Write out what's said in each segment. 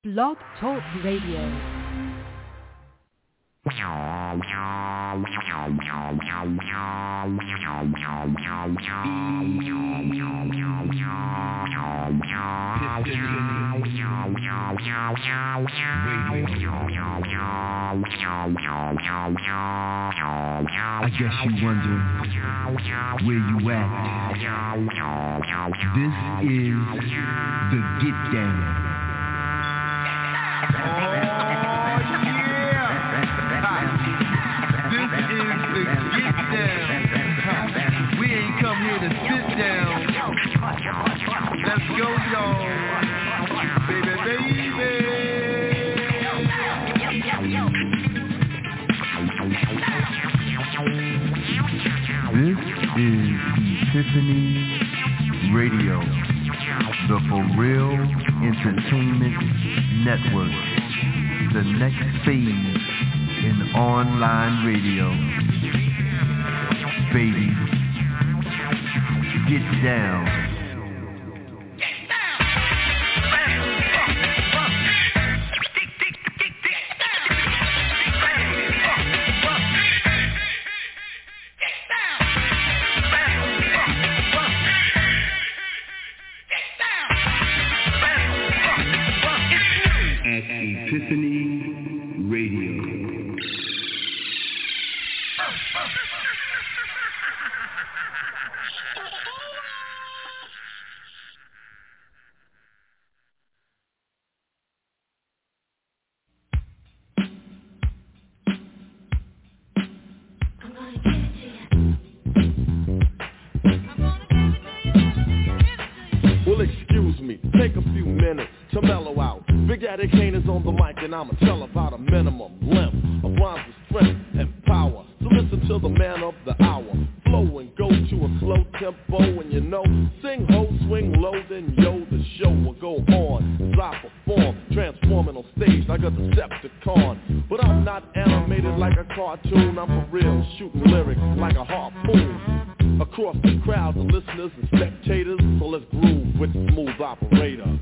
Blog Talk Radio. I guess you wonder where you at. This is the Get Down. Oh yeah! This is the Get Down. We ain't come here to sit down. Let's go, y'all. Baby, baby. This is Epiphany Radio, the For Real Entertainment Network, the next phase in online radio. Baby, get down. Epiphany Radio. Well, excuse me, take a few minutes to mellow out. Big Daddy Kane is on the mic and I'ma tell about a minimum length of rhymes with strength and power. So listen to the man of the hour. Flow and go to a slow tempo and you know, sing ho, swing low, then yo, the show will go on. As I perform, transforming on stage like a Decepticon. But I'm not animated like a cartoon, I'm for real, shooting lyrics like a harpoon. Across the crowd, the listeners and spectators, so let's groove with the Smooth Operator.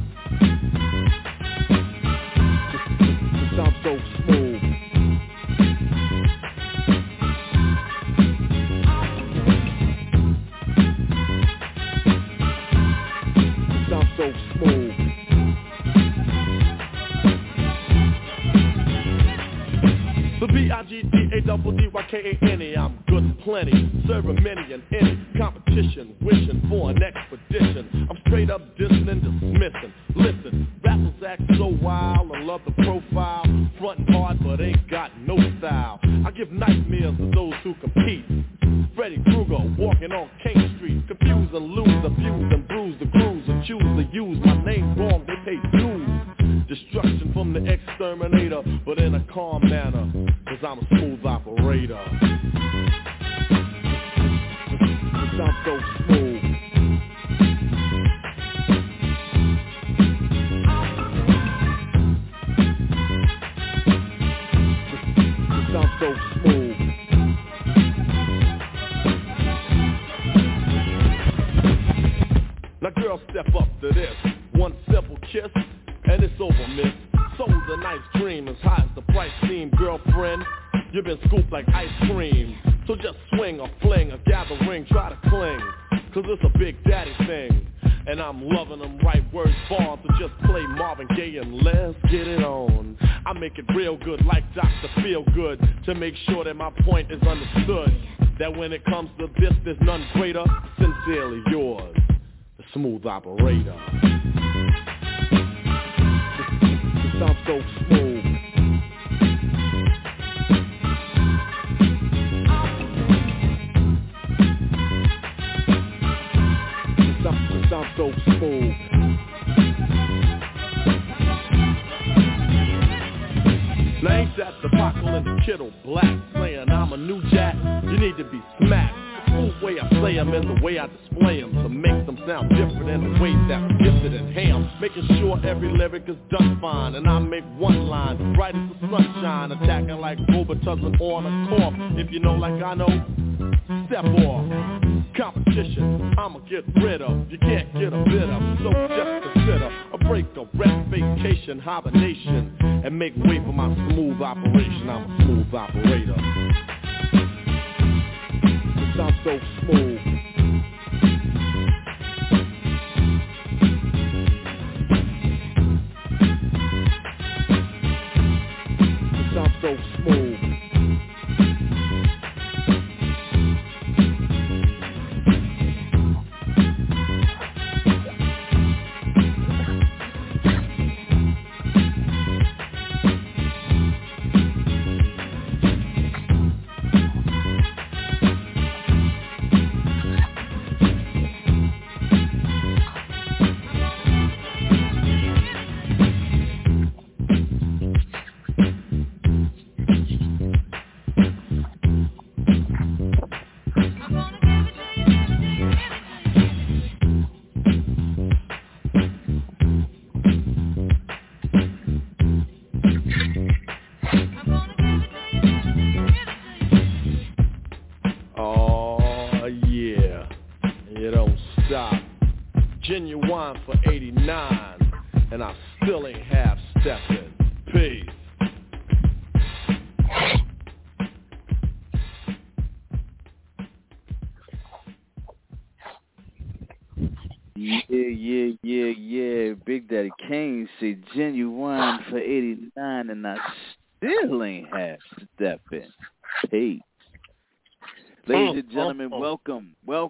It sounds so smooth. It sounds so smooth. The B-I-G-D-A-double-D-Y-K-A-N-E, I'm good and plenty, serving many and any competition, wishing for an expedition. I'm straight up dissing and dismissing. Listen, rappers act so wild and love the profile, frontin' hard but ain't got no style. I give nightmares to those who compete. Freddy Krueger walking on King Street, confuse and lose, abuse and bruise the crews and choose to use my name wrong, they pay dues. Destruction from the exterminator, but in a calm manner, cause I'm a smooth operator. It sounds so smooth. It sounds so smooth. Now girl, step up to this. One simple kiss and it's over, miss. Sold a nice dream as high as the price seemed. Girlfriend, you've been scooped like ice cream. So just swing or fling or gather ring, try to cling, cause it's a Big Daddy thing. And I'm loving them right words bars, so just play Marvin Gaye and let's get it on. I make it real good like Dr. Feelgood to make sure that my point is understood. That when it comes to this, there's none greater. Sincerely yours, the Smooth Operator. Sounds so smooth. It sounds so smooth. Now ain't that the Apocalypse Kittle Black saying I'm a new jack? You need to be smacked. The way I say them and the way I display them to make them sound different in the ways that I'm gifted and ham. Making sure every lyric is done fine, and I make one line bright as the sunshine, attacking like Robitussin on a corpse. If you know like I know, step off. Competition, I'ma get rid of. You can't get a bit of. So just consider a break, a rest, vacation, hibernation, and make way for my smooth operation. I'm a smooth operator. 'Cause I'm so smooth. I'm so smooth. Genuine for 89, and I still ain't half stepping. Peace. Yeah. Big Daddy Kane say Genuine for 89, and I still ain't half stepping. Peace. Ladies and gentlemen, welcome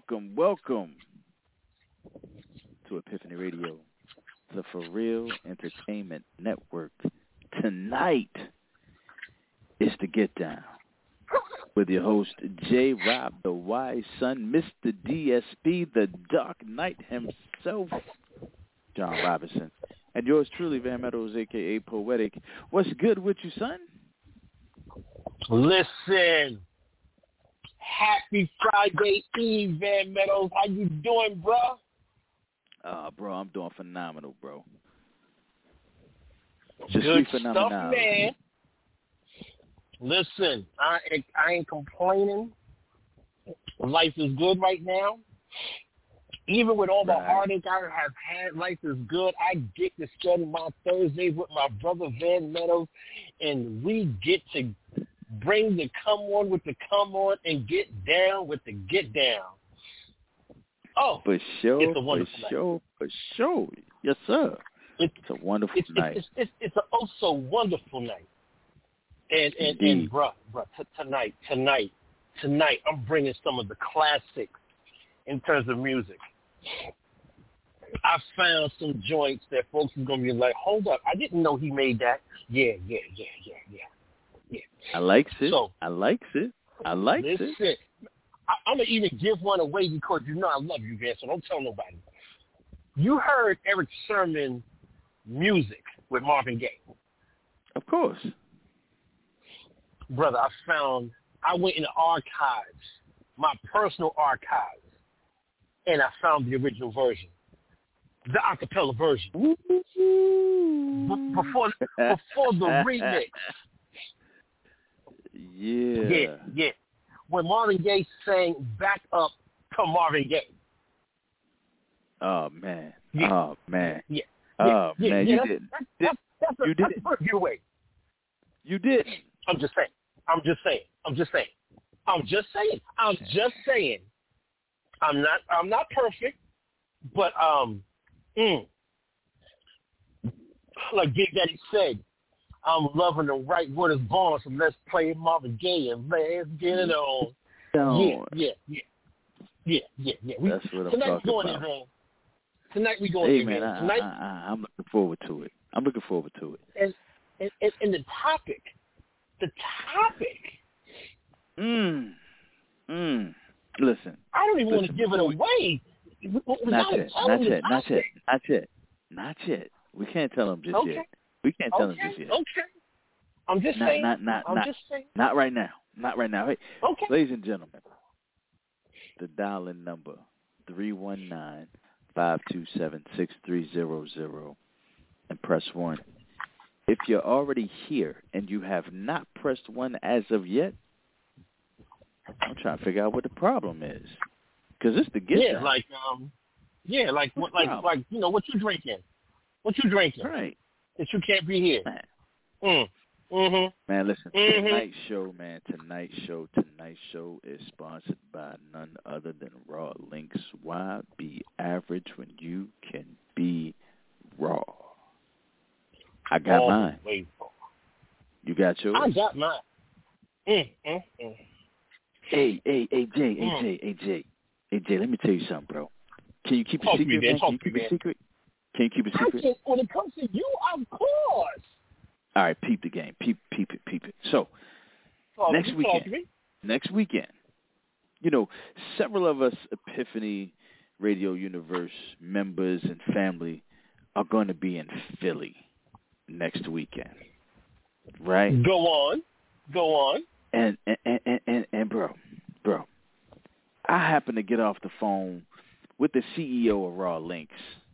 to Epiphany Radio, the For Real Entertainment Network. Tonight is the Get Down with your host, J. Rob, the Wise Son, Mr. DSP, the Dark Knight himself, John Robinson, and yours truly, Van Meadows, a.k.a. Poetic. What's good with you, son? Listen, happy Friday Eve, Van Meadows. How you doing, bro? Bro, I'm doing phenomenal, bro. Good stuff, man. Listen, I ain't complaining. Life is good right now. Even with all the heartache I have had, life is good. I get to spend my Thursdays with my brother Van Meadows, and we get to bring the come on with the come on and get down with the get down. Oh, for sure, it's a wonderful night. For sure. Yes, sir. It's a wonderful night. It's an oh so wonderful night. And bro, tonight, I'm bringing some of the classics in terms of music. I found some joints that folks are gonna be like, hold up, I didn't know he made that. Yeah. I likes it. So, I likes it. Listen, I'm going to even give one away because you know I love you, Van, so don't tell nobody. You heard Eric Sermon music with Marvin Gaye. Of course. Brother, I went in the archives, my personal archives, and I found the original version, the acapella version. Before the remix. Yeah. When Marvin Gaye sang Back Up to Marvin Gaye. Oh, man. Yeah. Oh, man. Yeah. Oh, man. You didn't. That's the first giveaway. You didn't. I'm just saying. I'm not perfect, but like Big Daddy said, I'm loving the right word is born, so let's play Marvin Gaye and let's get it on. Yeah. That's what I'm talking about. Tonight we going in, man. Tonight, I'm looking forward to it. And the topic. Listen. I don't even want to give it away. Not yet. We can't tell them just yet. We can't tell them just yet. Okay. I'm just saying. Not right now. Hey, okay. Ladies and gentlemen, the dial-in number 319-527-6300 and press 1. If you're already here and you have not pressed 1 as of yet, I'm trying to figure out what the problem is. Because it's the get Yeah, down. like what you drinking? What you drinking? Right. That you can't be here. Man, listen, tonight's show is sponsored by none other than Raw Links. Why be average when you can be raw? I got mine. You got yours? I got mine. Hey, Jay, let me tell you something, bro. Can you keep a secret, man? Can you keep a secret? When it comes to you, of course. All right, peep the game. Peep it. So, next weekend, several of us Epiphany Radio Universe members and family are going to be in Philly next weekend, right? Go on. And bro, I happen to get off the phone with the CEO of Raw Links,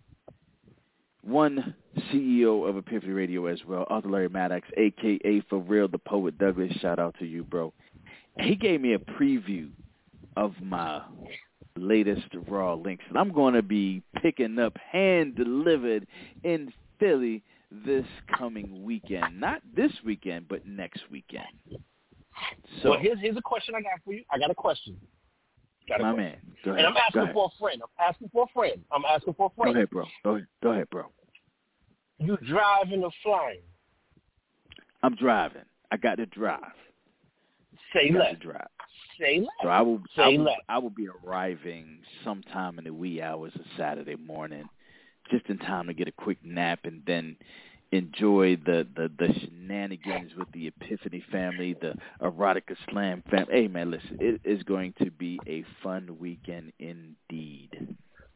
one CEO of Epiphany Radio as well, Arthur Larry Maddox, a.k.a. For Real, the Poet Douglas. Shout out to you, bro. He gave me a preview of my latest Raw Links, and I'm going to be picking up hand-delivered in Philly this coming weekend. Not this weekend, but next weekend. So, well, here's a question I got for you. I got a question. My man, go ahead. And I'm asking for a friend. Go ahead, bro. Go ahead, bro. You driving or flying? I'm driving. I got to drive. Say less. So I will be arriving sometime in the wee hours of Saturday morning, just in time to get a quick nap and then enjoy the shenanigans with the Epiphany family, the Erotica Slam family. Hey, man, listen, it is going to be a fun weekend indeed.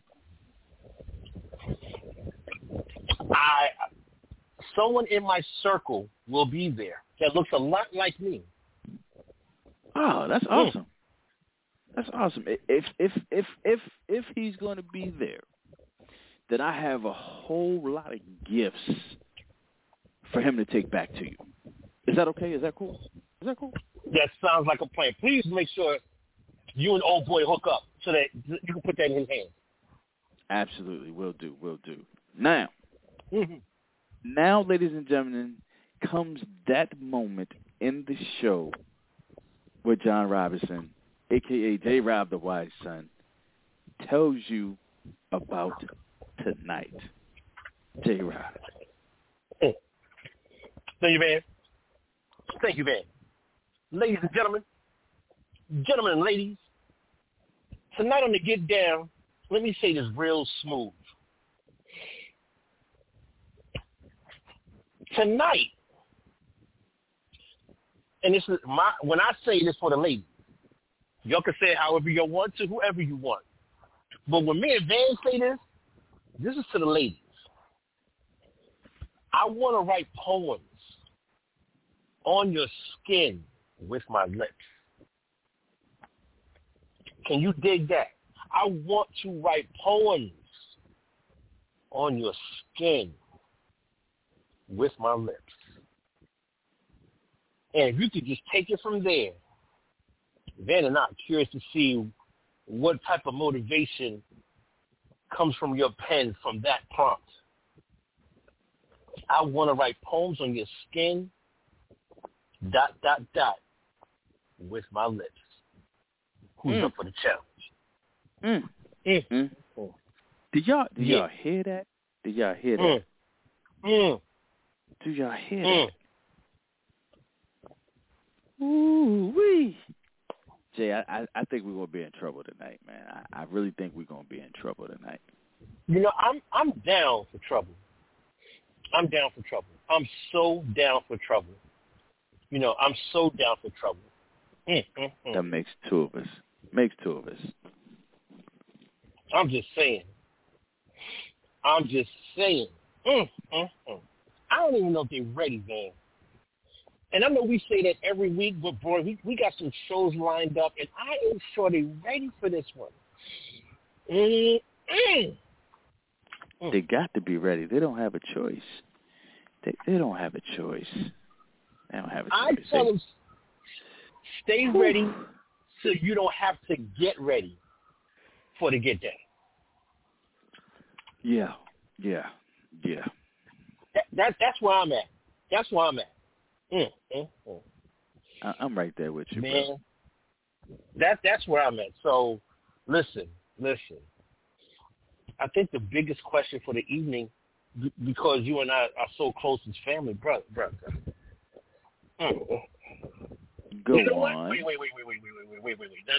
Someone in my circle will be there that looks a lot like me. Oh, that's awesome. That's awesome. If he's going to be there, then I have a whole lot of gifts for him to take back to you. Is that okay? Is that cool? That sounds like a plan. Please make sure you and old boy hook up so that you can put that in his hands. Absolutely. Will do. Now, now, ladies and gentlemen, comes that moment in the show where John Robinson, a.k.a. J. Rob the Wise Son, tells you about tonight. J. Rob. Thank you, man. Ladies and gentlemen and ladies, tonight on the Get Down, let me say this real smooth. Tonight, and this is when I say this for the ladies, y'all can say it however you want to, whoever you want. But when me and Van say this is to the ladies. I want to write poems on your skin with my lips. Can you dig that? I want to write poems on your skin with my lips. And if you could just take it from there, Van and I are curious to see what type of motivation comes from your pen from that prompt. I want to write poems on your skin, ... with my lips. Who's up for the challenge? Did y'all hear that? Do y'all hear that? Ooh-wee. Jay, I think we're going to be in trouble tonight, man. I really think we're going to be in trouble tonight. You know, I'm down for trouble. I'm so down for trouble. You know, I'm so down for trouble. That makes two of us. I'm just saying. I don't even know if they're ready, man. And I know we say that every week, but boy, we got some shows lined up, and I am sure they're ready for this one. They got to be ready. They don't have a choice. They don't have a choice. I tell them, stay ready so you don't have to get ready. for the get down. Yeah. That's where I'm at. That's where I'm at. I'm right there with you, man. bro. That's where I'm at. So, listen. I think the biggest question for the evening, because you and I are so close as family, brother. Go you know on. What? Wait. No.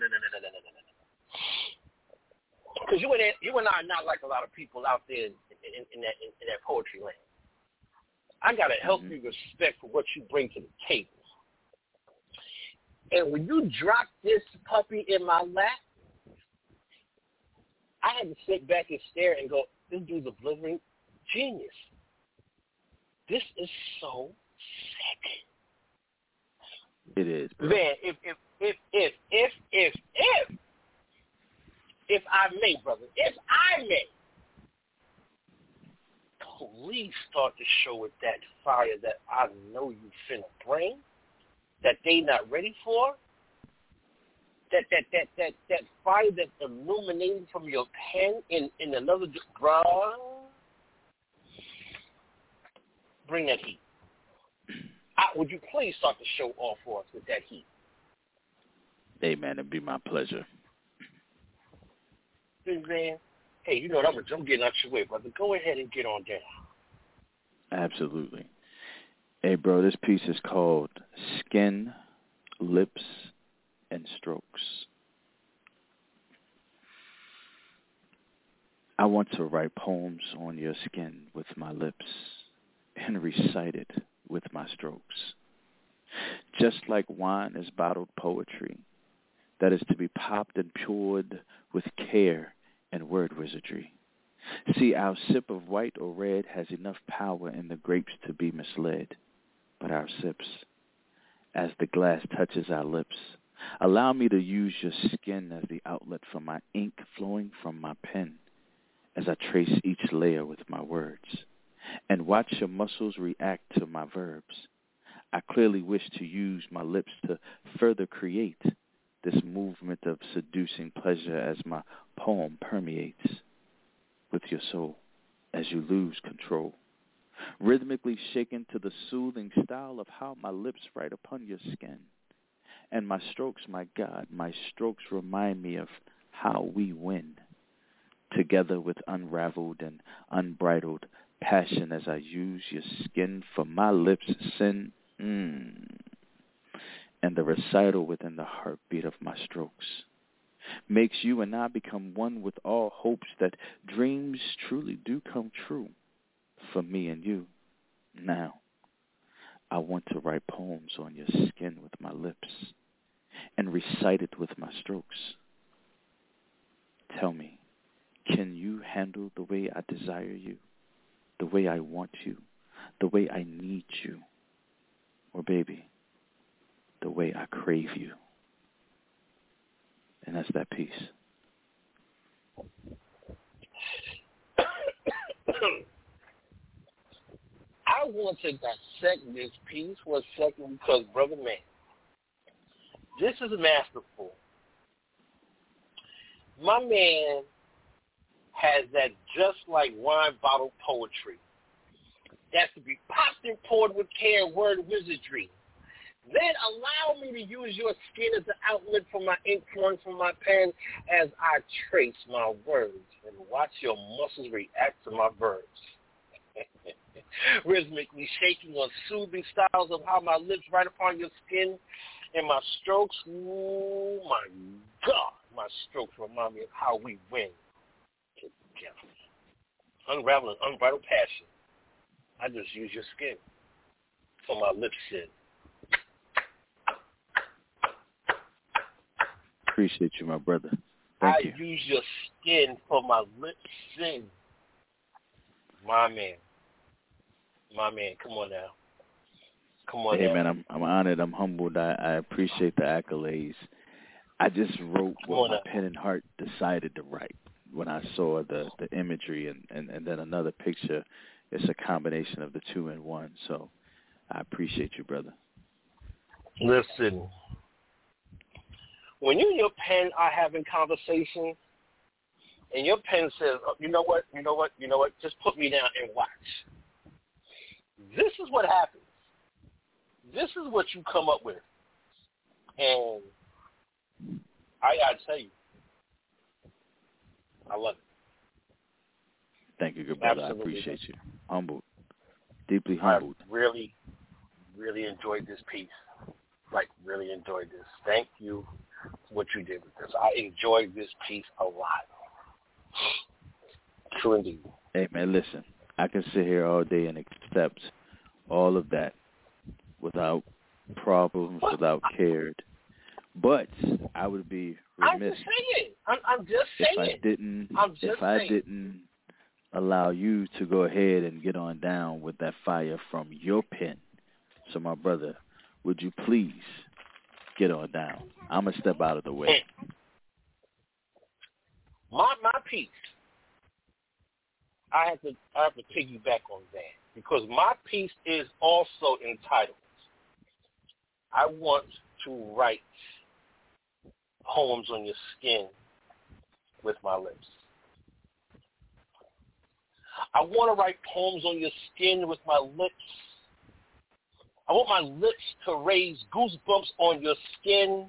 Because you and I are not like a lot of people out there in that poetry land. I gotta help you respect for what you bring to the table. And when you drop this puppy in my lap, I had to sit back and stare and go, this dude's a blithering genius. This is so sick. It is, bro. Man, if I may, brother, if I may, please start the show with that fire that I know you finna bring, that they not ready for, that fire that's illuminating from your pen in another, bro. Bring that heat. Would you please start the show off for us with that heat? Hey, man, it'd be my pleasure. Man, hey, you know what? I'm getting out your way, brother. Go ahead and get on down. Absolutely. Hey, bro, this piece is called Skin, Lips, and Strokes. I want to write poems on your skin with my lips and recite it with my strokes. Just like wine is bottled poetry that is to be popped and poured with care and word wizardry. See, our sip of white or red has enough power in the grapes to be misled, but our sips, as the glass touches our lips, allow me to use your skin as the outlet for my ink flowing from my pen as I trace each layer with my words and watch your muscles react to my verbs. I clearly wish to use my lips to further create this movement of seducing pleasure as my poem permeates with your soul as you lose control, rhythmically shaken to the soothing style of how my lips write upon your skin. And my strokes, my God, my strokes remind me of how we win, together with unraveled and unbridled passion as I use your skin for my lips' sin. And the recital within the heartbeat of my strokes makes you and I become one with all hopes that dreams truly do come true for me and you. Now, I want to write poems on your skin with my lips and recite it with my strokes. Tell me, can you handle the way I desire you, the way I want you, the way I need you, or baby, the way I crave you? And that's that piece. I want to dissect this piece for a second because, brother man, this is masterful. My man has that just like wine bottle poetry that's to be popped and poured with care and word wizardry. Then allow me to use your skin as an outlet for my ink flowing from my pen as I trace my words and watch your muscles react to my verbs. Rhythmically shaking on soothing styles of how my lips write upon your skin and my strokes. Oh my God, my strokes remind me of how we win together. Unraveling unbridled passion. I just use your skin for my lips sin. Appreciate you, my brother. Thank you. I use your skin for my lips sin. My man. My man, come on now. Come on hey, now. man, I'm honored. I'm humbled. I appreciate the accolades. I just wrote what my pen and heart decided to write when I saw the imagery and then another picture. It's a combination of the two in one. So I appreciate you, brother. Listen, when you and your pen are having conversation, and your pen says, oh, you know what, just put me down and watch. This is what happens. This is what you come up with. And I got to tell you, I love it. Thank you, good brother. Absolutely. I appreciate you. Humbled. Deeply humbled. I really, really enjoyed this piece. Like, really enjoyed this. Thank you for what you did with this. I enjoyed this piece a lot. True indeed. Hey, man, listen. I can sit here all day and accept all of that without problems, without cared. But I would be remiss I'm just saying. If I didn't allow you to go ahead and get on down with that fire from your pen. So, my brother, would you please get on down? I'm going to step out of the way. My piece, I have to piggyback on that because my piece is also entitled, I want to write poems on your skin with my lips. I want to write poems on your skin with my lips. I want my lips to raise goosebumps on your skin.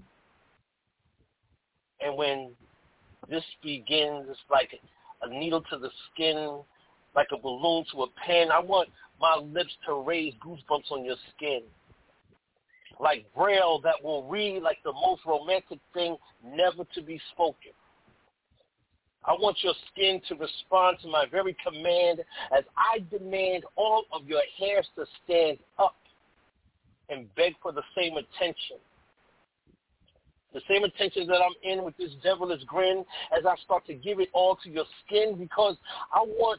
And when this begins, it's like a needle to the skin, like a balloon to a pen. I want my lips to raise goosebumps on your skin. Like Braille that will read like the most romantic thing never to be spoken. I want your skin to respond to my very command as I demand all of your hairs to stand up and beg for the same attention. The same attention that I'm in with this devilish grin as I start to give it all to your skin because I want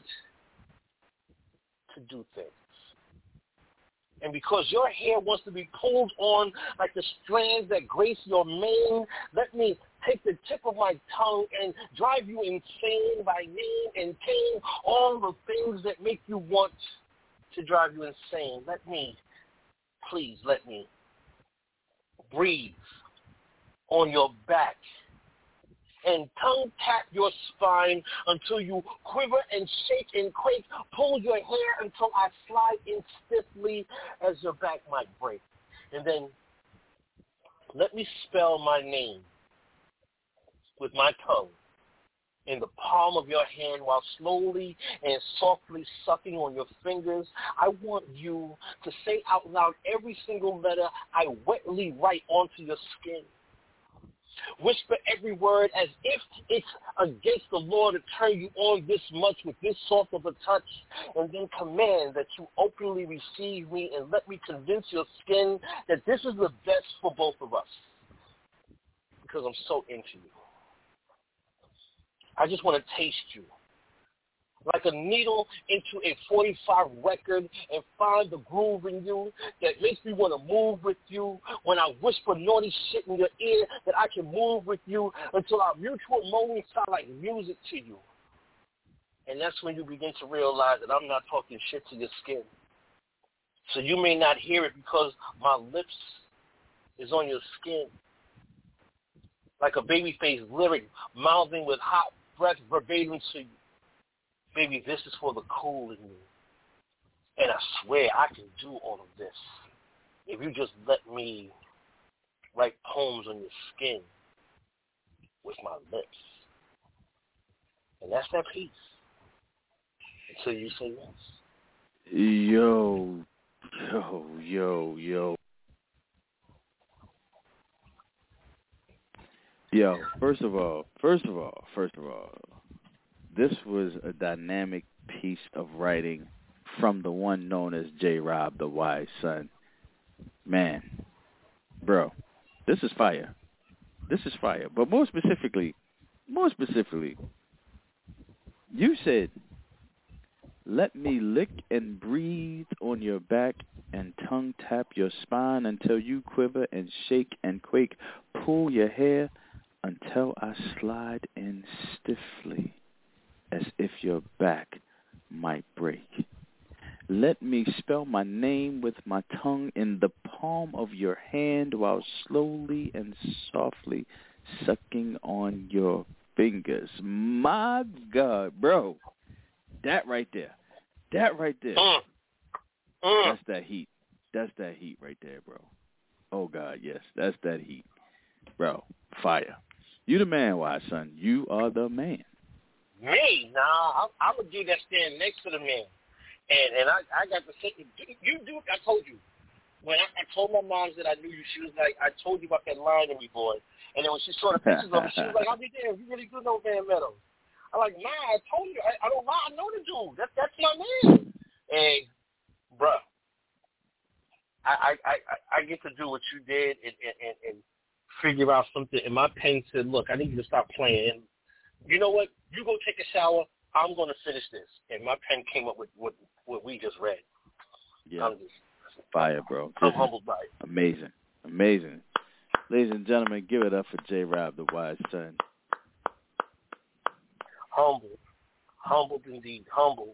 to do things. And because your hair wants to be pulled on like the strands that grace your mane, let me take the tip of my tongue and drive you insane by name and pain, all the things that make you want to drive you insane. Please let me breathe on your back and tongue tap your spine until you quiver and shake and quake. Pull your hair until I slide in stiffly as your back might break. And then let me spell my name with my tongue in the palm of your hand while slowly and softly sucking on your fingers. I want you to say out loud every single letter I wetly write onto your skin. Whisper every word as if it's against the law to turn you on this much with this soft of a touch, and then command that you openly receive me and let me convince your skin that this is the best for both of us because I'm so into you. I just want to taste you like a needle into a 45 record and find the groove in you that makes me want to move with you when I whisper naughty shit in your ear that I can move with you until our mutual moments sound like music to you. And that's when you begin to realize that I'm not talking shit to your skin. So you may not hear it because my lips is on your skin. Like a baby-faced lyric mouthing with hot breath verbatim to you. Baby, this is for the cool in me. And I swear I can do all of this if you just let me write poems on your skin with my lips. And that's that piece. Until you say yes. Yo. Yo, first of all, this was a dynamic piece of writing from the one known as J. Rob, the Wise Son. Man, bro, this is fire. But more specifically, you said, let me lick and breathe on your back and tongue tap your spine until you quiver and shake and quake. Pull your hair until I slide in stiffly as if your back might break. Let me spell my name with my tongue in the palm of your hand while slowly and softly sucking on your fingers. My God, bro. That right there. That's that heat. That's that heat right there, bro. Oh, God, yes. That's that heat. Bro, fire. You the man, Wise Son. You are the man. Me? Nah, I'm a dude that stand next to the man. And I got to say, you do, I told you. When I told my mom that I knew you, she was like, I told you about that line to me, boy. And then when she saw the pictures of me, she was like, I'll be damn, you really good on Van Meadows. I'm like, nah, I told you. I don't lie. I know the dude. That's my man. And, bruh, I get to do what you did and figure out something. And my pen said, look, I need you to stop playing. And you know what? You go take a shower. I'm going to finish this. And my pen came up with what we just read. Yeah. Fire, bro. I'm humbled by it. Amazing. Amazing. Ladies and gentlemen, give it up for J. Rob, the Wise Son. Humbled. Humbled indeed. Humbled.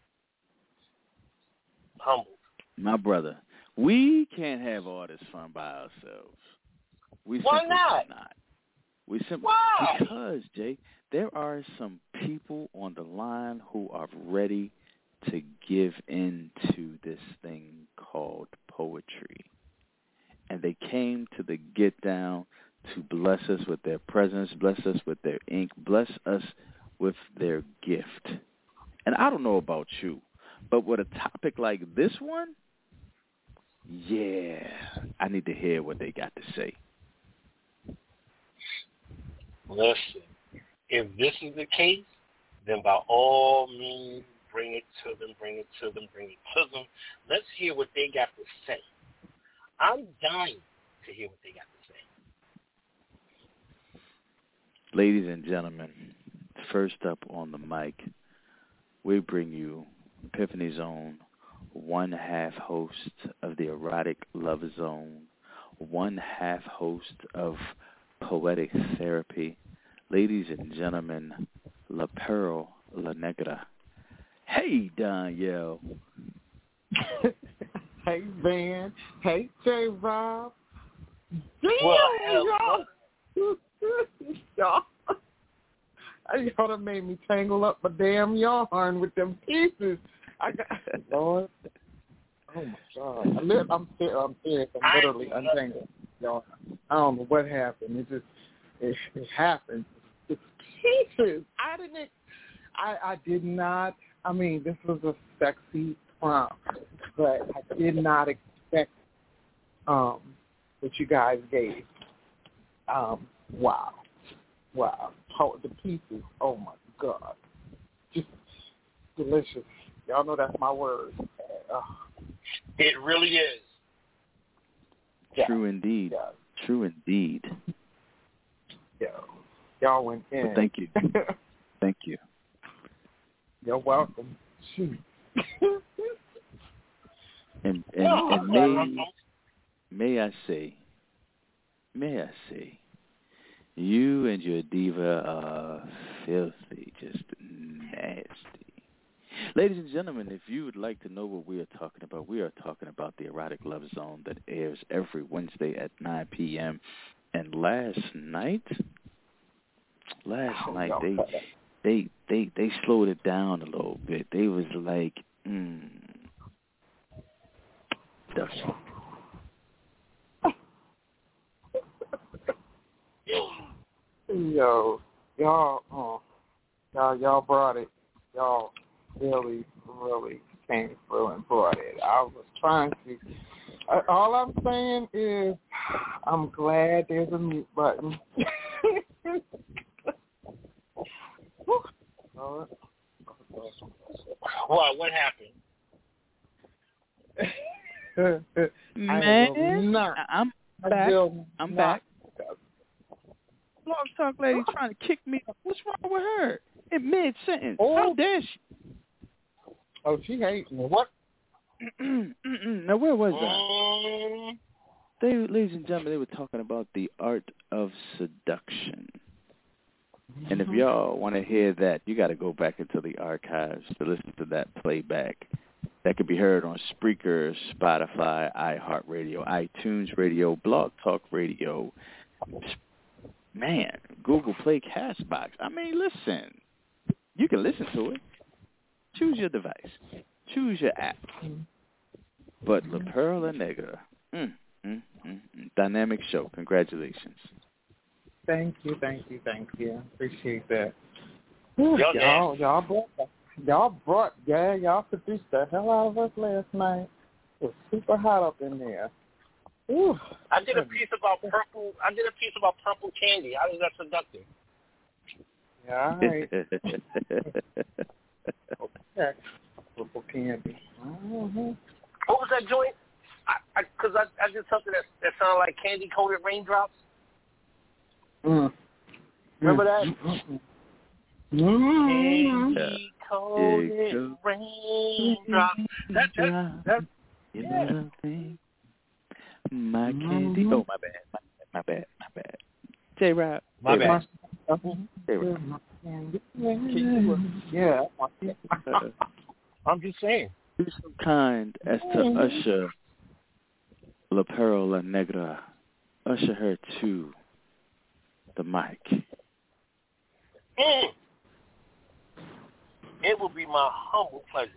My brother, we can't have all this fun by ourselves. Why not? We simply Why? Because, Jay, there are some people on the line who are ready to give into this thing called poetry. And they came to the Get Down to bless us with their presence, bless us with their ink, bless us with their gift. And I don't know about you, but with a topic like this one, yeah, I need to hear what they got to say. Listen, if this is the case, then by all means, bring it to them. Let's hear what they got to say. I'm dying to hear what they got to say. Ladies and gentlemen, first up on the mic, we bring you Epiphany's own one-half host of the Erotic Love Zone, one-half host of Poetic Therapy. Ladies and gentlemen, La Pearl La Negra. Hey, Danielle. Hey, Van. Hey, J. Rob. Well, y'all done made me tangle up my damn yarn with them pieces. Lord. Oh, my God. I'm serious. I'm literally untangled. Y'all, I don't know what happened. It happened. It's pieces. I did not. I mean, this was a sexy prompt, but I did not expect what you guys gave. Wow. The pieces, oh my God. Just delicious. Y'all know that's my word. It really is. True indeed. Yeah. True indeed. Y'all went in. Well, thank you. Thank you. You're welcome. Shoot. And may I say, you and your diva are filthy, just nasty. Ladies and gentlemen, if you would like to know what we are talking about the Erotic Love Zone that airs every Wednesday at 9 p.m. And last night they slowed it down a little bit. They was like, Dusty. Yo, y'all brought it. Y'all really came through and brought it. I was trying to. All I'm saying is, I'm glad there's a mute button. What happened? Man, I'm back. Blog Talk lady trying to kick me up. What's wrong with her? In mid-sentence. How dare she? Oh, she hates me. What? Now, where was that? Ladies and gentlemen, they were talking about the art of seduction. And if y'all want to hear that, you got to go back into the archives to listen to that playback. That can be heard on Spreaker, Spotify, iHeartRadio, iTunes Radio, Blog Talk Radio, man, Google Play Castbox. I mean, listen, you can listen to it. Choose your device. Choose your app. But La Perla Negra, dynamic show. Congratulations. Thank you. Appreciate that. Y'all produced the hell out of us last night. It was super hot up in there. Ooh. I did a piece about purple candy. How is that seductive? Yeah, all right. Okay. Purple candy. Mm-hmm. What was that joint? Because I did something that sounded like candy-coated raindrops. Remember that? Candy-coated raindrops. That yeah. My candy. Oh, my bad. J-Rob. My bad. J-Rob. Yeah. I'm just saying. Be so kind as to usher La Perla Negra, usher her to the mic. It will be my humble pleasure.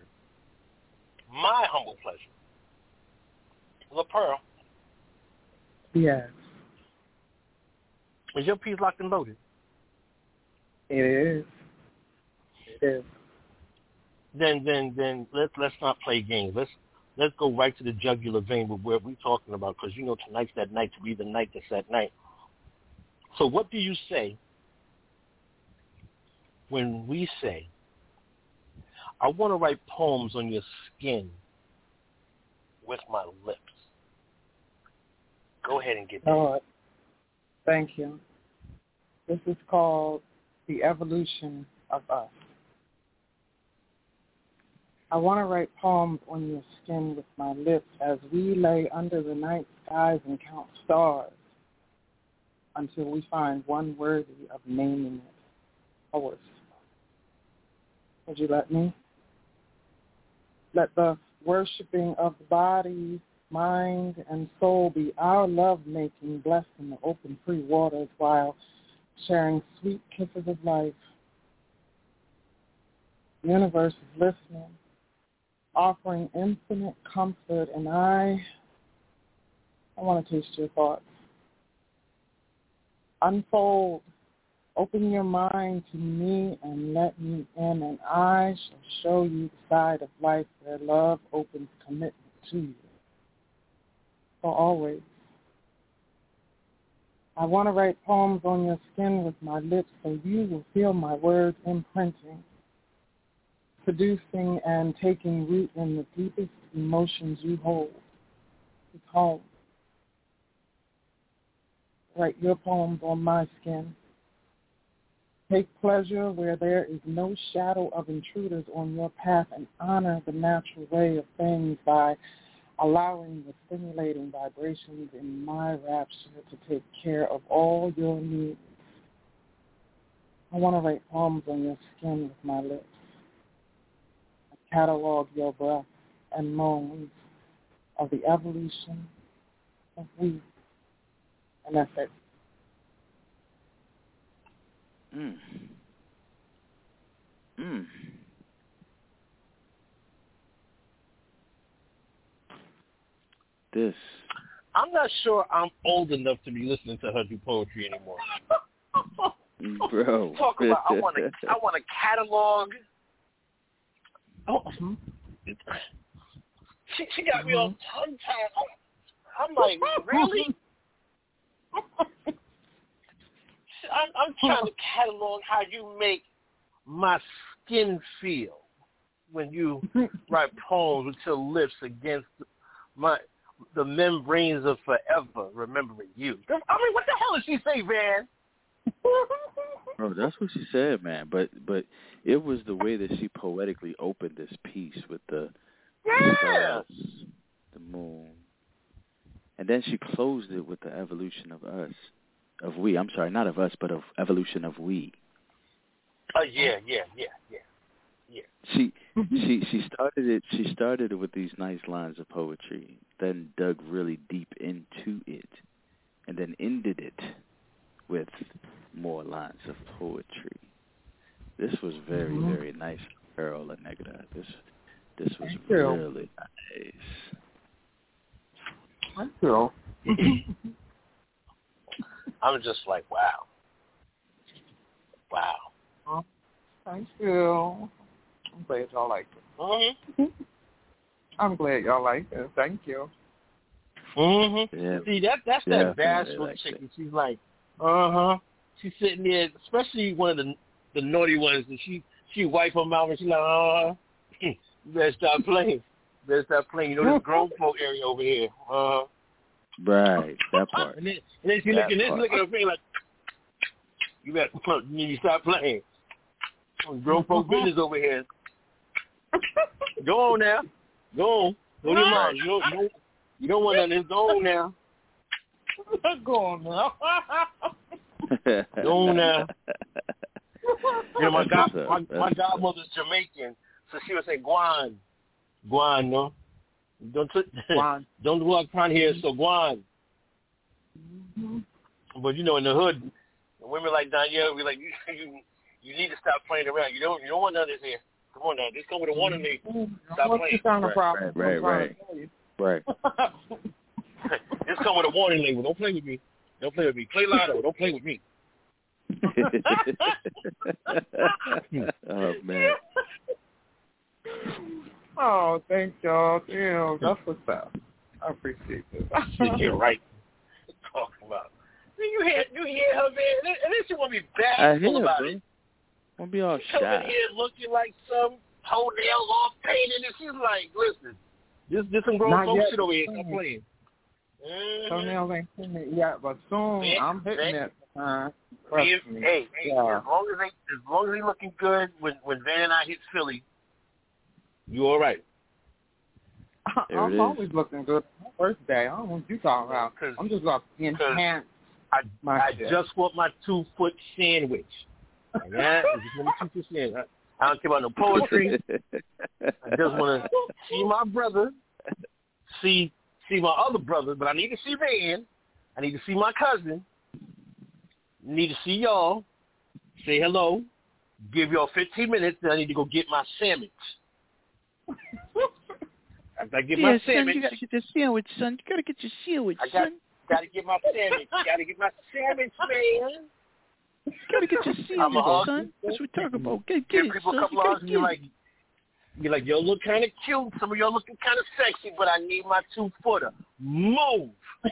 La Perla. Yes. Is your piece locked and loaded? It is. Then let's not play games. Let's go right to the jugular vein with where we're talking about, because you know tonight's that night to be the night that's that night. So what do you say when we say, I want to write poems on your skin with my lips? Go ahead and get that. Thank you. This is called The Evolution of Us. I want to write poems on your skin with my lips as we lay under the night skies and count stars until we find one worthy of naming it ours. Would you let me? Let the worshiping of the body, mind, and soul be our love-making, blessed in the open free waters while sharing sweet kisses of life. The universe is listening, offering infinite comfort, and I want to taste your thoughts. Unfold, open your mind to me and let me in, and I shall show you the side of life where love opens commitment to you. For always. I want to write poems on your skin with my lips so you will feel my words imprinting, producing and taking root in the deepest emotions you hold. It's home. Write your poems on my skin. Take pleasure where there is no shadow of intruders on your path, and honor the natural way of things by allowing the stimulating vibrations in my rapture to take care of all your needs. I want to write poems on your skin with my lips. Catalog your breath and moans of the evolution of we. And that's it. This. I'm not sure I'm old enough to be listening to her do poetry anymore. Bro. Talk about I want a catalog. Oh, she got me all tongue-tied. I'm like, really? I'm trying to catalog how you make my skin feel when you write poems with your lips against the membranes of forever remembering you. I mean, what the hell did she say, Van? Bro, that's what she said, man. But it was the way that she poetically opened this piece with the stars, the moon, and then she closed it with the evolution of us, of we. I'm sorry, not of us, but of evolution of we. Yeah. She started it. She started it with these nice lines of poetry, then dug really deep into it, and then ended it with Thank you. I'm just like, wow. Oh, thank you. I'm glad y'all like it. Mm-hmm. I'm glad y'all like it. Thank you. Mm-hmm. Yeah. See, that's that bashful like chick. it. She's like, She's sitting there, especially one of the naughty ones, and she wipe her mouth and she's like, you better stop playing. You know this grown folk area over here. Right, that part. And then she looking at her finger like, you need to stop playing. Grown folk business over here. Go on now. Go on. Go to your mom. You don't want nothing. Go on now. Go on now. Go on now. You know, my godmother's Jamaican, so she would say Guan. Guan, no? Don't walk around here, so Guan. But you know, in the hood, women like Danielle be like, you need to stop playing around. You don't want none of this here. Come on now, just come with a warning. Stop playing. Right. Just come with a warning label. Don't play with me. Play Lotto. Don't play with me. Oh man. Oh, thank y'all. Damn, that's what's up. I appreciate this. You're right. Talking about. You hear her, man? And then she want to be I bashful hear, about bro. it. Won't be all She come in shy. here looking like some toenails all painted, and she's like, listen, this some grown folk shit over here. Stop playing. Toenails ain't seen it yet, but soon I'm hitting it. Hey, as long as they looking good when Van and I hit Philly, you all right. I'm always looking good. First day, I don't know what you talking about. I'm just going to enhance I just want my 2-foot sandwich. Yeah, I just want my 2-foot sandwich. I don't care about no poetry. I just want to see my brother, see my other brother, but I need to see Van. I need to see my cousin. I need to see y'all. Say hello. Give y'all 15 minutes, then I need to go get my sandwich. After I get my sandwich. Son, you got to get your sandwich, son. You got to get your sandwich, son. Got to get my sandwich. Man. You got to get your sandwich, son. That's what we're talking about. Get it, people son. a couple You hours and you're like, yo, look kind of cute. Some of y'all looking kind of sexy, but I need my 2-footer. Move.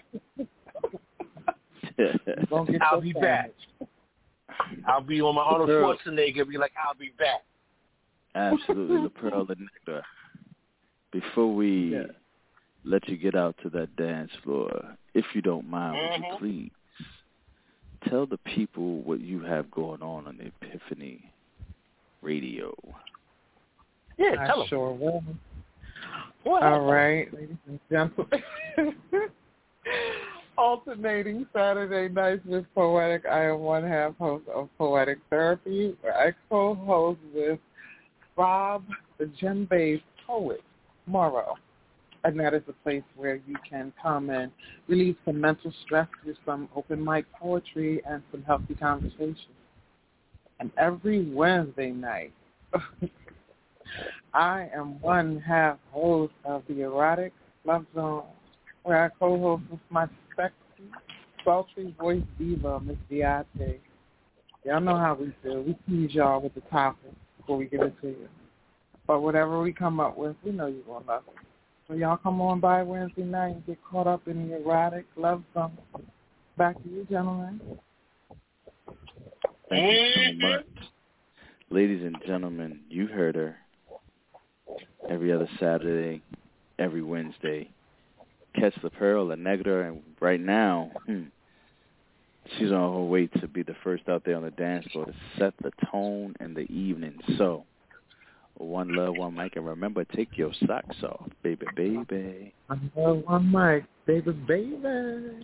I'll be back. I'll be on my Arnold Schwarzenegger. Be like, I'll be back. Absolutely, the pearl of nectar. Before we let you get out to that dance floor, if you don't mind, would you please tell the people what you have going on the Epiphany Radio? Yeah, tell them. Sure will. All right, ladies and gentlemen. Alternating Saturday nights with Poetic. I am one half host of Poetic Therapy, where I co-host with Bob, the gem-based poet, Morrow. And that is a place where you can come and relieve some mental stress through some open mic poetry and some healthy conversation. And every Wednesday night, I am one half host of the Erotic Love Zone, where I co-host with my sexy, sultry voice diva, Miss Beate. Y'all know how we feel. We tease y'all with the topic before we give it to you. But whatever we come up with, we know you're going to love it. So y'all come on by Wednesday night and get caught up in the Erotic Love Zone. Back to you, gentlemen. Thank you so much. Ladies and gentlemen, you heard her. Every other Saturday, every Wednesday. Catch the Pearl of Nectar, and right now, she's on her way to be the first out there on the dance floor to set the tone in the evening. So, one love, one mic, and remember, take your socks off, baby, baby. One love, one mic, baby, baby.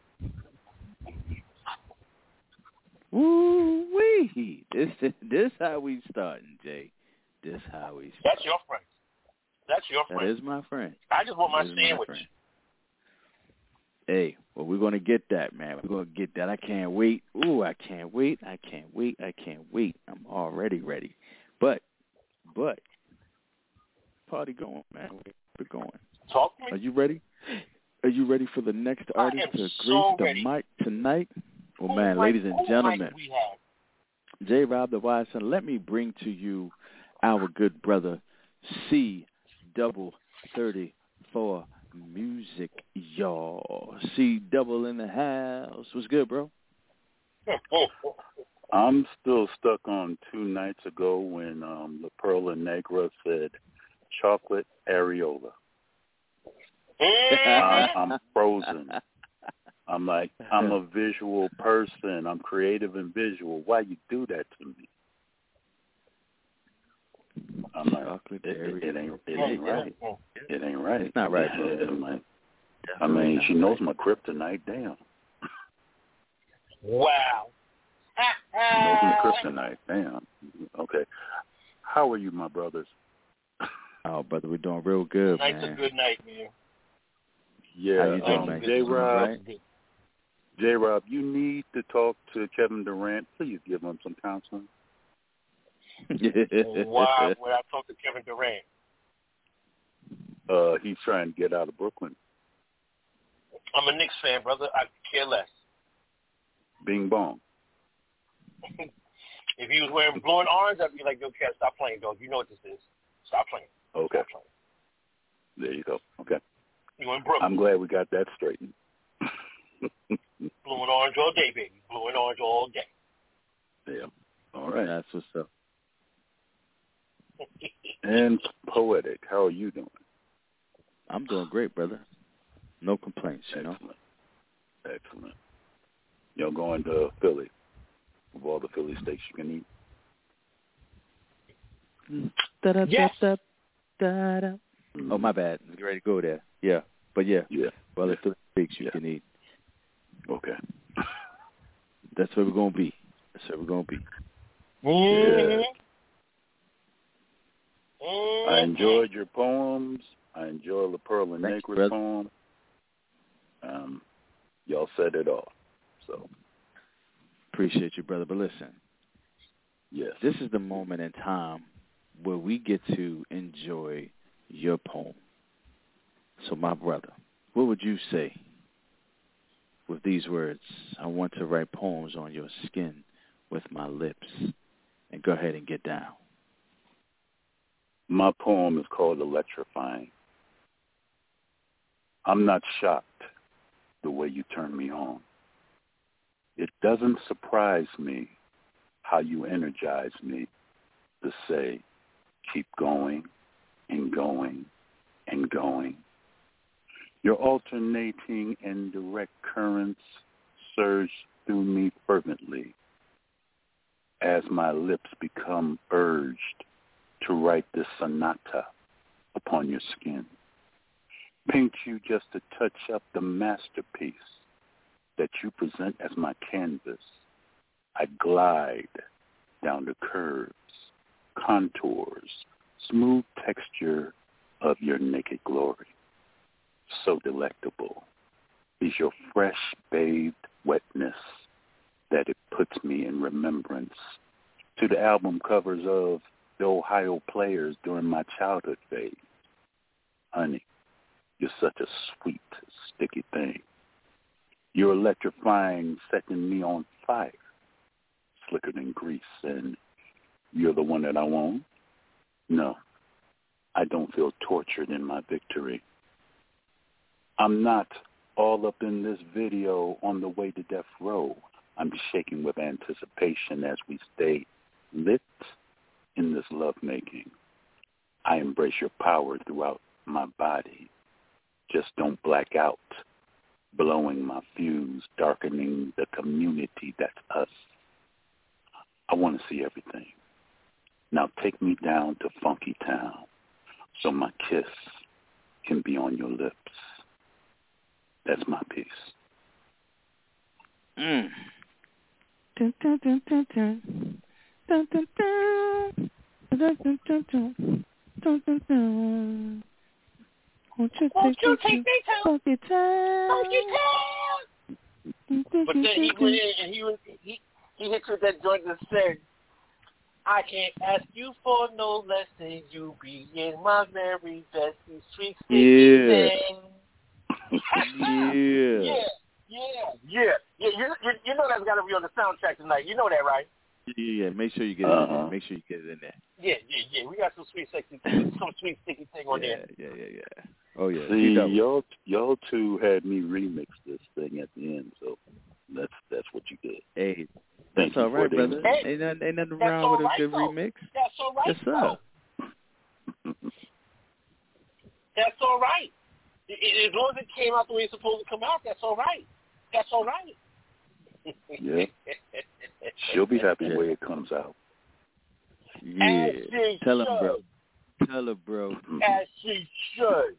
Woo-wee. This how we starting, Jay. This how we starting. That's your friend. That is my friend. I just want my sandwich. Hey, well, we're going to get that, man. We're going to get that. I can't wait. Ooh, I can't wait. I can't wait. I'm already ready. But, party going, man. We're going. Talk to me. Are you ready? you ready for the next artist to grace the mic tonight? Well, man, ladies and gentlemen, J-Rob the Wise Son, let me bring to you our good brother, C-34 Music, y'all. C-double in the house. What's good, bro? I'm still stuck on 2 nights ago when La Perla Negra said chocolate areola. I'm frozen. I'm like, I'm a visual person. I'm creative and visual. Why you do that to me? I'm like, it ain't right. It ain't right. It's not right, bro. I mean, she knows my kryptonite. Damn. Wow. She knows my kryptonite. Damn. Okay. How are you, my brothers? Oh, brother, we're doing real good, Tonight's man. a good night, man. Yeah. How you doing, man? J-Rob, you need to talk to Kevin Durant. Please give him some counseling. Why would I talk to Kevin Durant? He's trying to get out of Brooklyn. I'm a Knicks fan, brother. I care less. Bing bong. If he was wearing blue and orange, I'd be like, yo, Kev, stop playing, dog. You know what this is. Stop playing. Okay. Stop playing. There you go. Okay. You in Brooklyn. I'm glad we got that straightened. Blue and orange all day, baby. Blue and orange all day. Yeah. All right. That's what's up. And Poetic, how are you doing? I'm doing great, brother. No complaints, you know. Excellent. You're going to Philly of all the Philly steaks you can eat. Yes. Oh, my bad. You ready to go there? Yeah. But yeah. Well, the Philly steaks you can eat. Okay. That's where we're going to be. Yeah. I enjoyed your poems. I enjoyed La Perla Negra's poem. Y'all said it all. So appreciate you, brother. But listen. Yes. This is the moment in time where we get to enjoy your poem. So, my brother, what would you say with these words? I want to write poems on your skin with my lips. And go ahead and get down. My poem is called Electrifying. I'm not shocked the way you turn me on. It doesn't surprise me how you energize me to say, keep going and going and going. Your alternating and direct currents surge through me fervently as my lips become urged to write this sonata upon your skin. Paint you just to touch up the masterpiece that you present as my canvas. I glide down the curves, contours, smooth texture of your naked glory. So delectable is your fresh bathed wetness that it puts me in remembrance to the album covers of the Ohio Players during my childhood phase. Honey, you're such a sweet, sticky thing. You're electrifying, setting me on fire, slicker than grease, and you're the one that I want? No, I don't feel tortured in my victory. I'm not all up in this video on the way to death row. I'm shaking with anticipation as we stay lit in this lovemaking. I embrace your power throughout my body. Just don't black out, blowing my fuse, darkening the community that's us. I want to see everything. Now take me down to Funky Town so my kiss can be on your lips. That's my piece. Dun, dun, dun, dun, dun. Dun, dun, dun. Dun, dun, dun, dun. Dun, dun, dun. Won't you take me to Funky Town? But then he went in and he hit you with that joint that said, I can't ask you for no less than you be in my very best sweet thing. You know that's got to be on the soundtrack tonight. You know that, right? Yeah. Make sure you get it in there. Make sure you get it in there. Yeah. We got some sweet, sexy, some sweet, sticky thing on there. Yeah. Oh yeah. See, y'all two had me remix this thing at the end, so that's what you did. Hey, Thank that's all right, brother. Hey, ain't nothing wrong with a good remix. That's all right. Yes, sir. That's all right. As long as it came out the way it's supposed to come out, that's all right. That's all right. Yeah. She'll be happy the way it comes out. Yeah. Tell him, bro. As she should.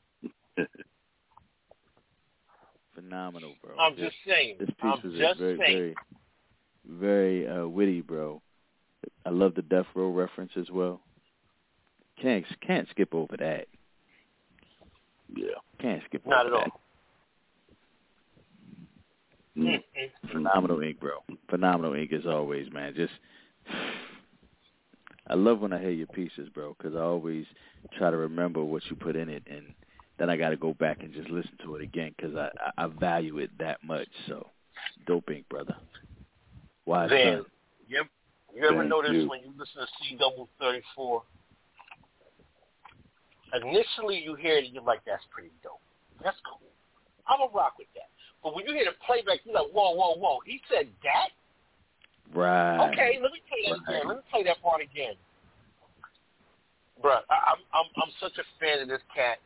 Phenomenal, bro. I'm just saying. This piece was very, very witty, bro. I love the Death Row reference as well. Can't skip over that. Yeah. Can't skip Not over at that. all. Phenomenal ink, bro. Phenomenal ink as always, man. I love when I hear your pieces, bro, because I always try to remember what you put in it, and then I got to go back and just listen to it again because I value it that much. So, dope ink, brother. Wise son. You ever notice when you listen to C-34, initially you hear it and you're like, that's pretty dope. That's cool. I'm going to rock with that. But when you hear the playback, you're like, whoa, he said that? Right. Okay, let me play that again. Let me play that part again. Bruh, I'm such a fan of this cat.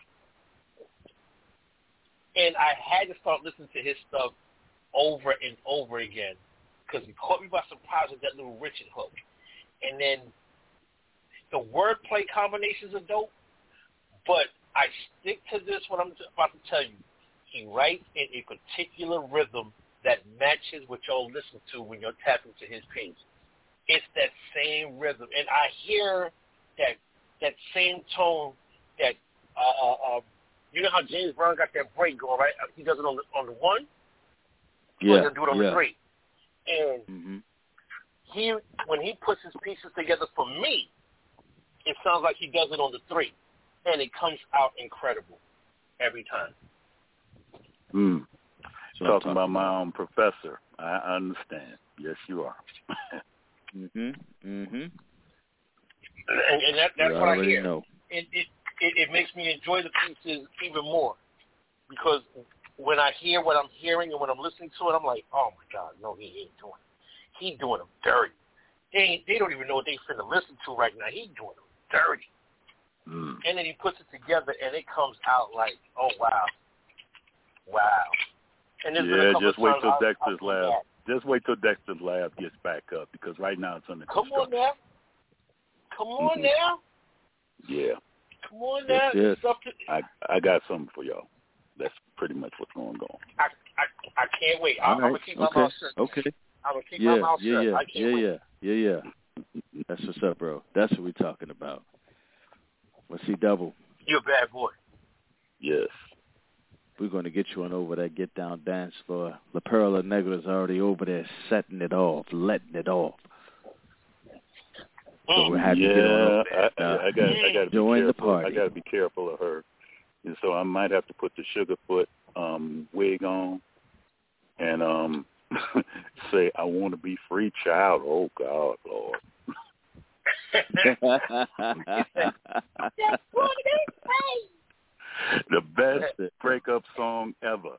And I had to start listening to his stuff over and over again because he caught me by surprise with that little Richard hook. And then the wordplay combinations are dope, but I stick to this, what I'm about to tell you. He writes in a particular rhythm that matches what y'all listen to when you're tapping to his pages. It's that same rhythm. And I hear that same tone that, you know how James Brown got that break going, right? He does it on the one. Yeah. He'll do it on the three. And when he puts his pieces together for me, it sounds like he does it on the three. And it comes out incredible every time. Talking about my own professor. I understand. Yes, you are. And that's what I hear. Know. It makes me enjoy the pieces even more because when I hear what I'm hearing and when I'm listening to it, I'm like, oh my God, no, he ain't doing it. He doing them dirty. They don't even know what they finna listen to right now. He doing them dirty. And then he puts it together and it comes out like, oh wow. And just wait till Dexter's Lab. Just wait till Dexter's Lab gets back up because right now it's under construction. Come on now. Yeah. Come on now. Yes. I got something for y'all. That's pretty much what's going on. I can't wait. I'm gonna keep my mouth shut. Okay. I'm gonna keep my mouth shut. I can't wait. Yeah. That's what's up, bro. That's what we're talking about. Let's see, Double. You're a bad boy. Yes. We're going to get you on over that Get Down dance floor. La Perla Negra's already over there setting it off, letting it off. So we're happy to get on over there. I got to join the be careful. party. I got to be careful of her. And so I might have to put the Sugarfoot wig on and say, I want to be free, child. Oh, God, Lord. The best breakup song ever.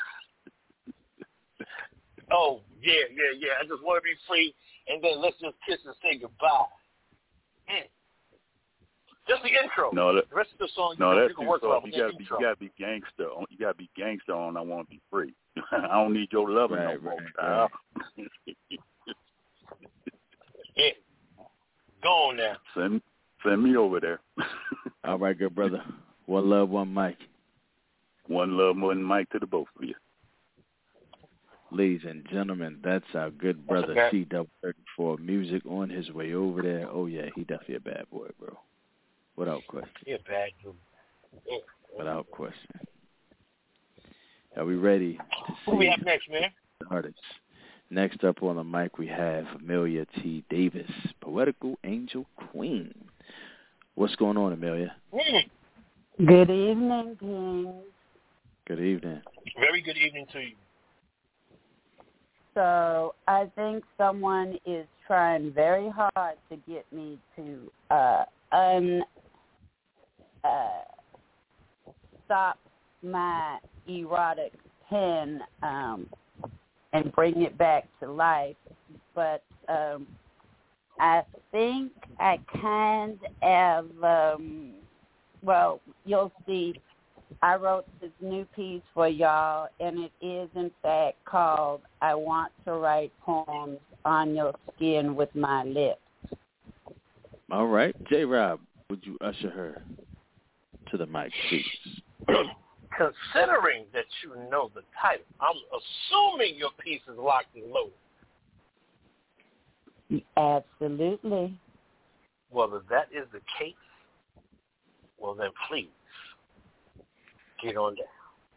Oh, yeah. I just want to be free, and then let's just kiss and say goodbye. Just the intro. No, the rest of the song, that's you can work on. You got to be gangster. You got to be gangster on I Want to Be Free. I don't need your loving no more, child. Yeah. Go on now. Send me over there. All right, good brother. One love, one mic. One love, one mic to the both of you. Ladies and gentlemen, that's our good brother C-34. Music on his way over there. Oh, yeah, he definitely a bad boy, bro. Without question. He a bad dude. Without question. Are we ready to see who we have next, man? The artists. Next up on the mic, we have Amelia T. Davis, Poetical Angel Queen. What's going on, Amelia? Good evening, King. Good evening. Very good evening to you. So I think someone is trying very hard to get me to stop my erotic pen and bring it back to life. But I think I kind of, well, you'll see, I wrote this new piece for y'all, and it is, in fact, called I Want to Write Poems on Your Skin with My Lips. All right. J-Rob, would you usher her to the mic, please? Considering that you know the title, I'm assuming your piece is locked and loaded. Absolutely. Well, if that is the case, well then please get on down.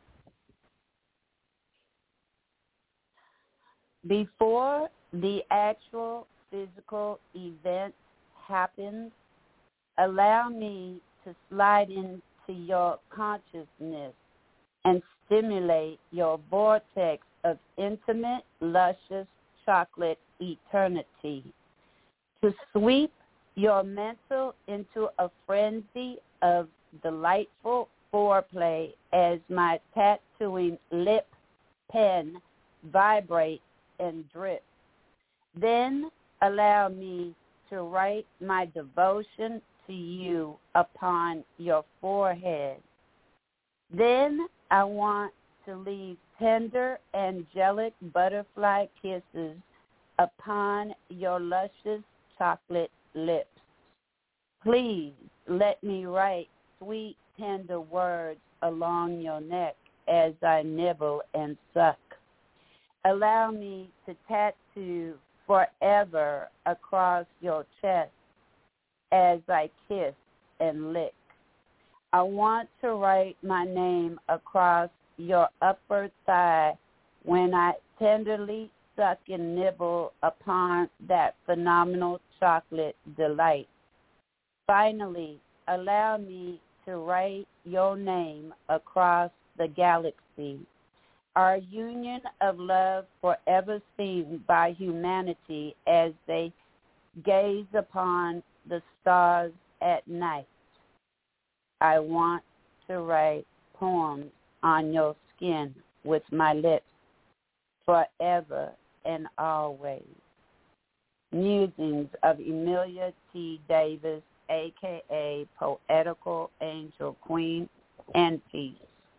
Before the actual physical event happens, allow me to slide into your consciousness and stimulate your vortex of intimate, luscious chocolate eternity, to sweep your mental into a frenzy of delightful foreplay as my tattooing lip pen vibrates and drips. Then allow me to write my devotion to you upon your forehead. Then I want to leave tender, angelic butterfly kisses upon your luscious chocolate lips. Please let me write sweet, tender words along your neck as I nibble and suck. Allow me to tattoo forever across your chest as I kiss and lick. I want to write my name across your upper thigh when I tenderly suck and nibble upon that phenomenal chocolate delight. Finally, allow me to write your name across the galaxy, our union of love forever seen by humanity as they gaze upon the stars at night. I want to write poems on your skin with my lips forever and always. Musings of Emilia T. Davis, a.k.a. Poetical Angel Queen, and peace.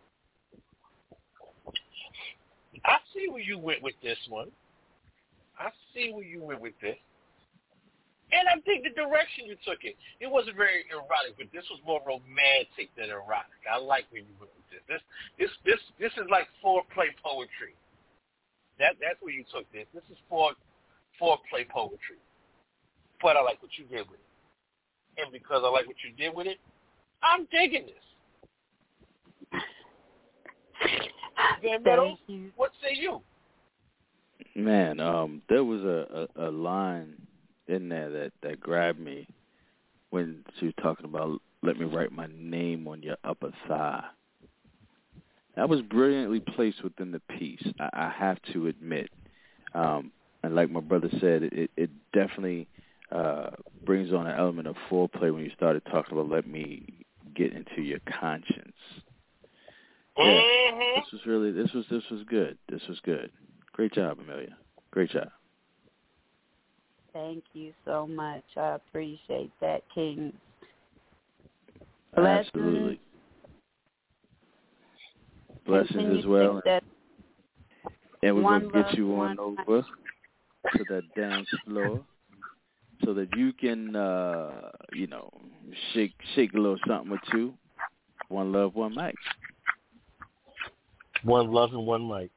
I see where you went with this one. And I think the direction you took it. It wasn't very erotic, but this was more romantic than erotic. I like where you went with this. This is like foreplay poetry. That's where you took this. This is foreplay poetry. But I like what you did with it. And because I like what you did with it, I'm digging this. Van Meadows, what say you? Man, there was a line in there that grabbed me when she was talking about let me write my name on your upper thigh. That was brilliantly placed within the piece, I have to admit. And like my brother said, it definitely brings on an element of foreplay when you started talking about let me get into your conscience. Yeah, Mm-hmm. this was good. This was good. Great job, Amelia. Great job. Thank you so much. I appreciate that, King. Absolutely. Blessings as well. And we're going to get you on over to that dance floor so that you can, shake a little something or two. One love, one mic. One love and one mic.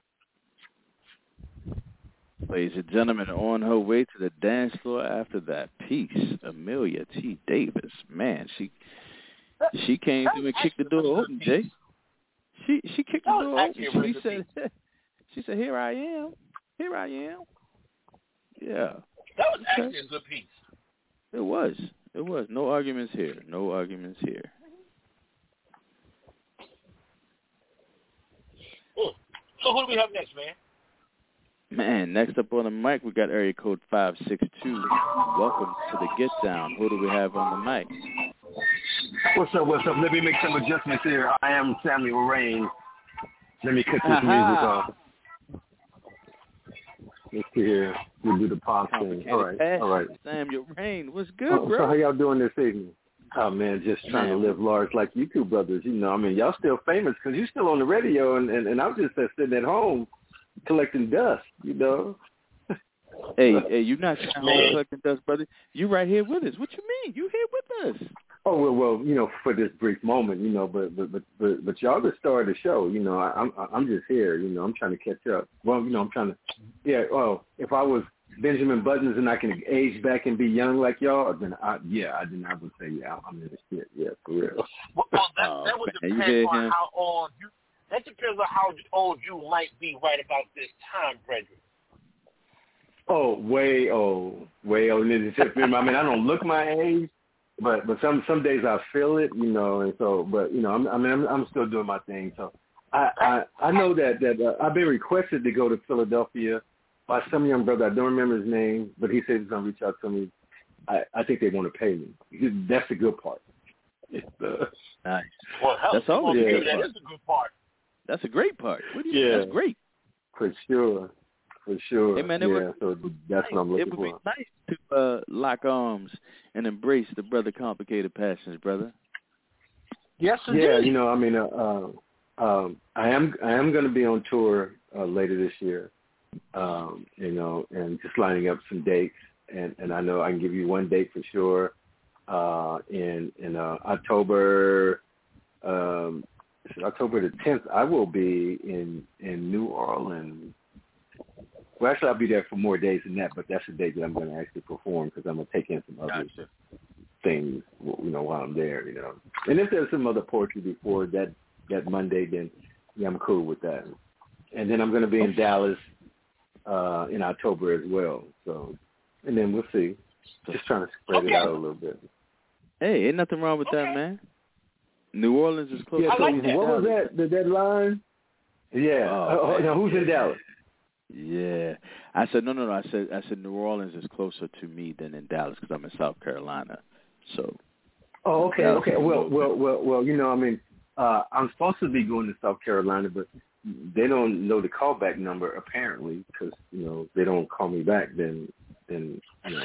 Ladies and gentlemen, on her way to the dance floor after that piece, Amelia T. Davis. Man, she came through and kicked the door open, Jay. She kicked the door open. She said, "Here I am. Here I am." Yeah. That was actually a good piece. It was. No arguments here. who do we have next, man? Man, next up on the mic, we got area code 562. Welcome to the Get Down. Who do we have on the mic? What's up? Let me make some adjustments here. I am Samuel Rain. Let me cut this music off. Let's see here. We'll do the pop thing. All right. Samuel Rain, what's good, bro? So how y'all doing this evening? Oh, man, just trying to live large like you two brothers. You know, I mean, y'all still famous because you're still on the radio, and I'm just sitting at home collecting dust, you know. Hey, you not sitting home collecting dust, brother. You right here with us. What you mean? You here with us? Oh, well, you know, for this brief moment, you know, but y'all the star of the show, you know. I'm just here, you know. I'm trying to catch up. Well, you know, I'm trying to. Yeah. Well, if I was Benjamin Buttons and I can age back and be young like y'all, then I would say, yeah, I'm in the shit. Yeah, for real. Well, that would depend on how old you. That depends on how old you might be right about this time, Frederick. Oh, way old. I mean, I don't look my age, but some days I feel it, you know, and so, but you know, I'm still doing my thing. So I know that I've been requested to go to Philadelphia by some young brother. I don't remember his name, but he said he's gonna reach out to me. I think they want to pay me. That's the good part. Nice. Well, hell, that's all. Yeah, that is the good part. That's a great part. That's great. For sure. Hey, man, so that's what I'm looking for. It would be nice to lock arms and embrace the brother complicated passions, brother. Yes, indeed. Yeah, you know, I mean, I am going to be on tour later this year, you know, and just lining up some dates, and I know I can give you one date for sure. In October, October the 10th, I will be in New Orleans. Well, actually, I'll be there for more days than that, but that's the date that I'm going to actually perform because I'm going to take in some other things, you know, while I'm there, you know. And if there's some other poetry before that Monday, then yeah, I'm cool with that. And then I'm going to be in Dallas in October as well. So, and then we'll see. Just trying to spread it out a little bit. Hey, ain't nothing wrong with that, man. New Orleans is close. Yeah, so what was that? The deadline? Yeah. Now who's in Dallas? Yeah, I said no. I said New Orleans is closer to me than in Dallas because I'm in South Carolina. So. Oh, okay. Well. You know, I mean, I'm supposed to be going to South Carolina, but they don't know the callback number apparently because you know they don't call me back. Then you know.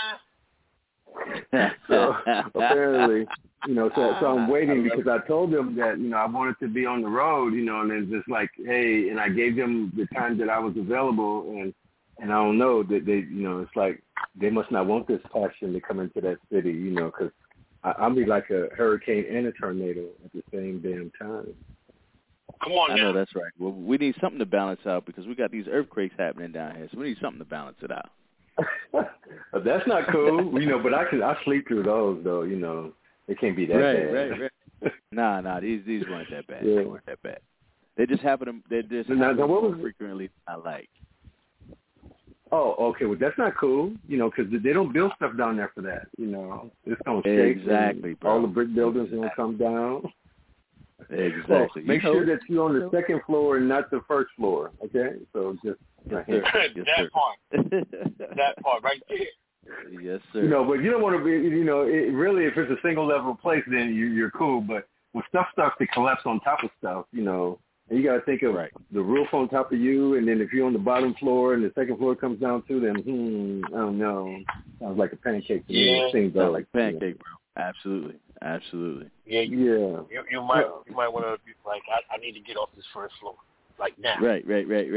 So apparently, you know, so I'm waiting because I told them that, you know, I wanted to be on the road, you know, and it's just like, hey, and I gave them the time that I was available, and I don't know that they, you know, it's like they must not want this passion to come into that city, you know, because I'll be like a hurricane and a tornado at the same damn time. Come on now. I know that's right. Well, we need something to balance out because we got these earthquakes happening down here, so we need something to balance it out. That's not cool, you know. But I sleep through those, though. You know, it can't be that bad. Right. Nah. These weren't that bad. Yeah. They weren't that bad. They just happen. They just happen frequently. I like. Oh, okay. Well, that's not cool. You know, because they don't build stuff down there for that. You know, it's gonna shake. Exactly, bro. All the brick buildings gonna come down. Exactly. Well, make sure that you're on the second floor and not the first floor. Okay, so just right here. That part right there. Yes, sir. You know, but you don't want to be. You know, really, if it's a single level place, then you're cool. But when stuff starts to collapse on top of stuff, you know, and you got to think of the roof on top of you, and then if you're on the bottom floor and the second floor comes down too, then I don't know. Sounds like a pancake to me. Yeah, it seems like a pancake, bro. Absolutely. Yeah, you might want to be like, I need to get off this first floor, like now. Right.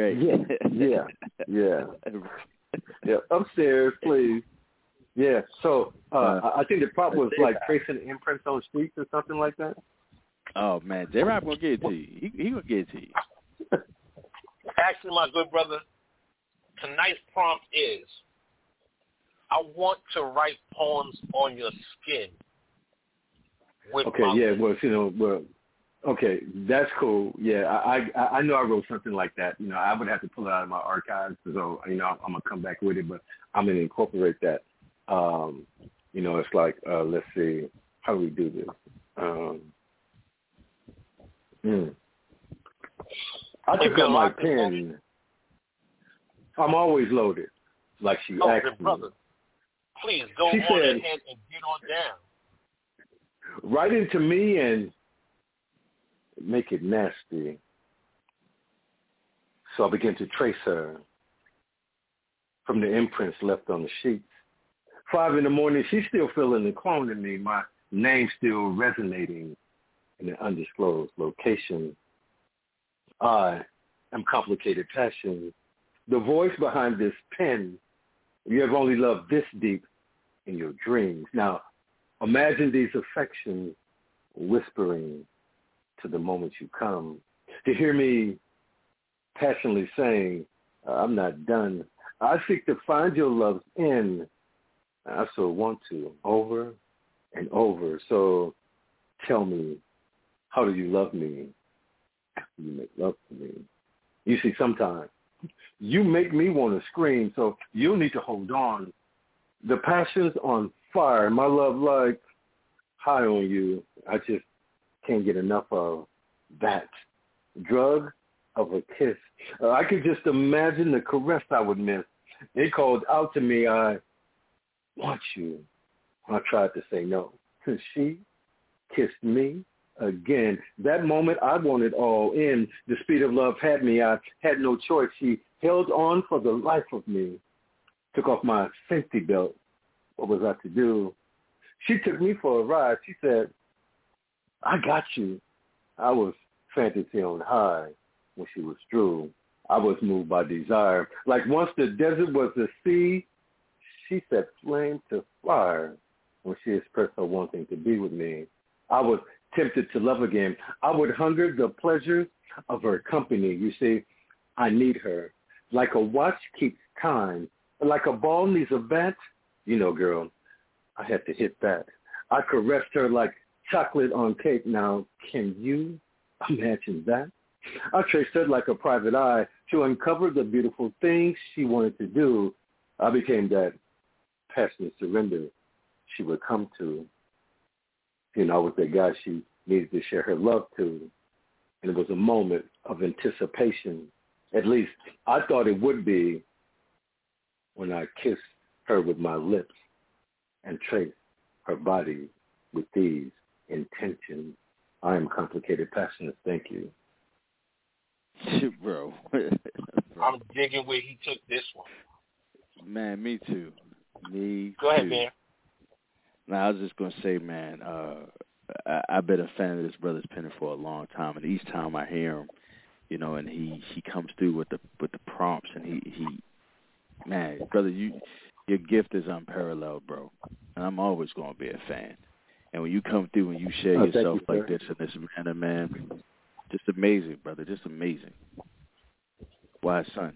Yeah. Upstairs, please. Yeah. So I think the problem was like tracing imprints on streets or something like that. Oh man, J-Rob gonna get it to you. He gonna get it to you. Actually, my good brother, tonight's prompt is: I want to write poems on your skin. Okay, that's cool. Yeah, I know I wrote something like that. You know, I would have to pull it out of my archives, so you know I'm gonna come back with it, but I'm gonna incorporate that. You know, it's like let's see, how do we do this? I took out my pen. I'm always loaded, like she asked me. Brother, please go she on said, ahead and get on down. Write into me and make it nasty. So I began to trace her from the imprints left on the sheets. 5 a.m, she's still feeling the clone in me, my name still resonating in an undisclosed location. I am complicated passion. The voice behind this pen, you have only loved this deep in your dreams. Now, imagine these affections whispering to the moment you come. To hear me passionately saying, I'm not done. I seek to find your love's end. I so want to, over and over. So tell me, how do you love me after you make love to me? You see, sometimes you make me want to scream, so you need to hold on. The passion's on fire. My love like high on you. I just can't get enough of that drug of a kiss. I could just imagine the caress I would miss. It called out to me, I want you. I tried to say no. She kissed me again. That moment, I wanted all in. The speed of love had me. I had no choice. She held on for the life of me. Took off my safety belt. What was I to do? She took me for a ride. She said, I got you. I was fantasy on high when she was through. I was moved by desire. Like once the desert was the sea, she set flame to fire when she expressed her wanting to be with me. I was tempted to love again. I would hunger the pleasures of her company. You see, I need her. Like a watch keeps time. Like a ball needs a bat. You know, girl, I had to hit that. I caressed her like chocolate on cake. Now, can you imagine that? I traced her like a private eye to uncover the beautiful things she wanted to do. I became that passionate surrender she would come to. You know, I was that guy she needed to share her love to. And it was a moment of anticipation. At least I thought it would be when I kissed her with my lips and traced her body with these intentions. I am complicated, passionate. Thank you. Bro. I'm digging where he took this one. Man, me too. Go ahead, man. Now, I was just going to say, man, I've been a fan of this brother's pen for a long time, and each time I hear him, you know, and he comes through with the prompts, and he man, brother, your gift is unparalleled, bro, and I'm always going to be a fan. And when you come through and you share yourself like this in this manner, man, just amazing, brother, just amazing. Wise son.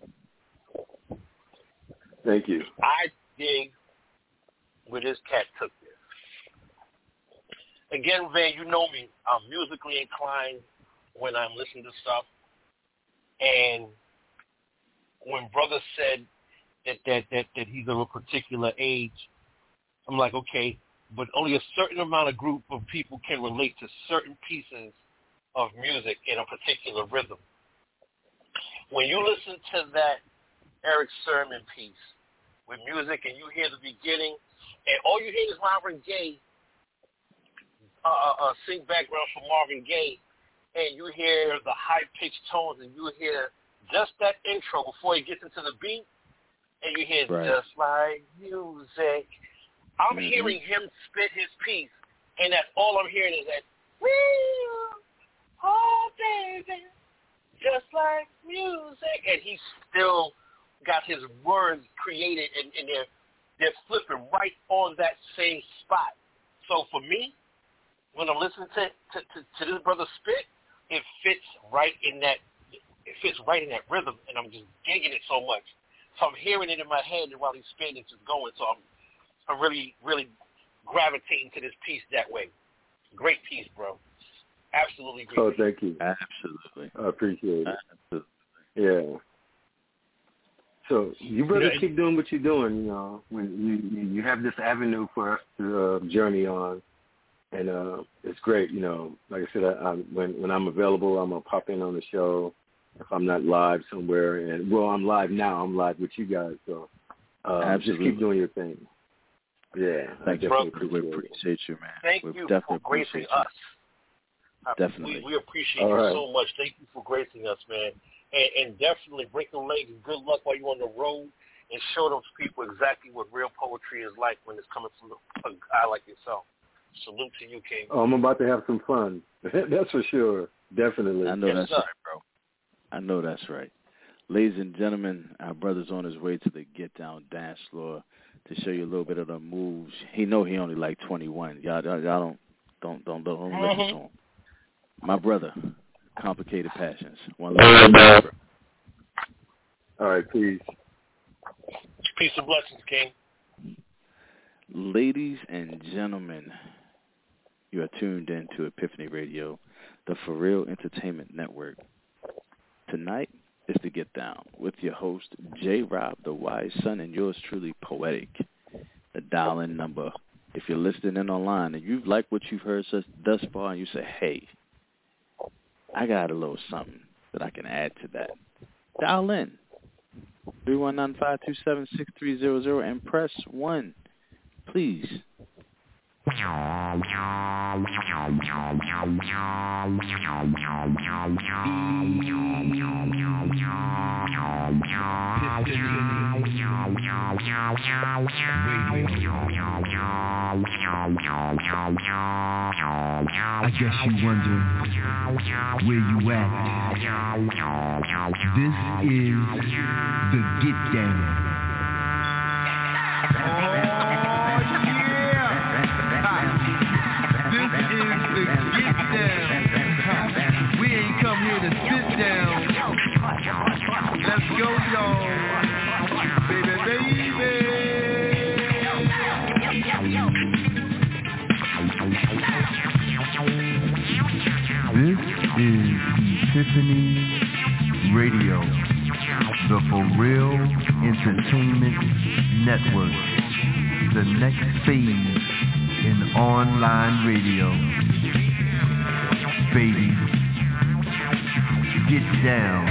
Thank you. I dig where this cat took this. Again, Van, you know me. I'm musically inclined when I'm listening to stuff. And when brother said that he's of a particular age, I'm like, okay, but only a certain amount of group of people can relate to certain pieces of music in a particular rhythm. When you listen to that Eric Sermon piece with music and you hear the beginning, and all you hear is Marvin Gaye, sing background for Marvin Gaye, and you hear the high-pitched tones, and you hear just that intro before he gets into the beat, and you hear just like music. I'm hearing him spit his piece, and that's all I'm hearing is that, oh, baby, just like music. And he's still got his words created, and they're flipping right on that same spot. So for me, when I'm listening to this brother spit, it fits right in that rhythm, and I'm just digging it so much. So I'm hearing it in my head, and while he's spitting, it's just going. So I'm really, really gravitating to this piece that way. Great piece, bro. Absolutely great. Oh, thank you. Absolutely. I appreciate it. Absolutely. Yeah. So you better keep doing what you're doing. You know, when you have this avenue for us to journey on, and it's great. You know, like I said, when I'm available, I'm gonna pop in on the show. if I'm not live somewhere. And well, I'm live now. I'm live with you guys. So just keep doing your thing. Yeah, thank you. We appreciate you, man. Thank you for gracing us. Definitely. We appreciate you so much. Thank you for gracing us, man. And definitely break the legs and good luck while you're on the road and show those people exactly what real poetry is like when it's coming from a guy like yourself. Salute to you, King. Oh, I'm about to have some fun. That's for sure. Definitely. I know that's right, bro. I know that's right. Ladies and gentlemen, our brother's on his way to the Get Down dance floor to show you a little bit of the moves. He only like 21. Y'all don't listen to him. My brother, Complicated Passions. One love. All right, peace. Peace and blessings, King. Ladies and gentlemen, you are tuned in to Epiphany Radio, the For Real Entertainment Network. Tonight is the Get Down with your host, J. Rob, the wise son, and yours truly, Poetic. The dial-in number, if you're listening in online and you like what you've heard thus far and you say, hey, I got a little something that I can add to that, dial in. 319-527-6300 and press 1, please. I guess you wonder where you at. This is the Get Down. Oh yeah! This is the Get Down. We ain't come here to sit down. Let's go, y'all. Baby, baby. This is Epiphany Radio, the For Real Entertainment Network, the next phase in online radio. Baby, get down.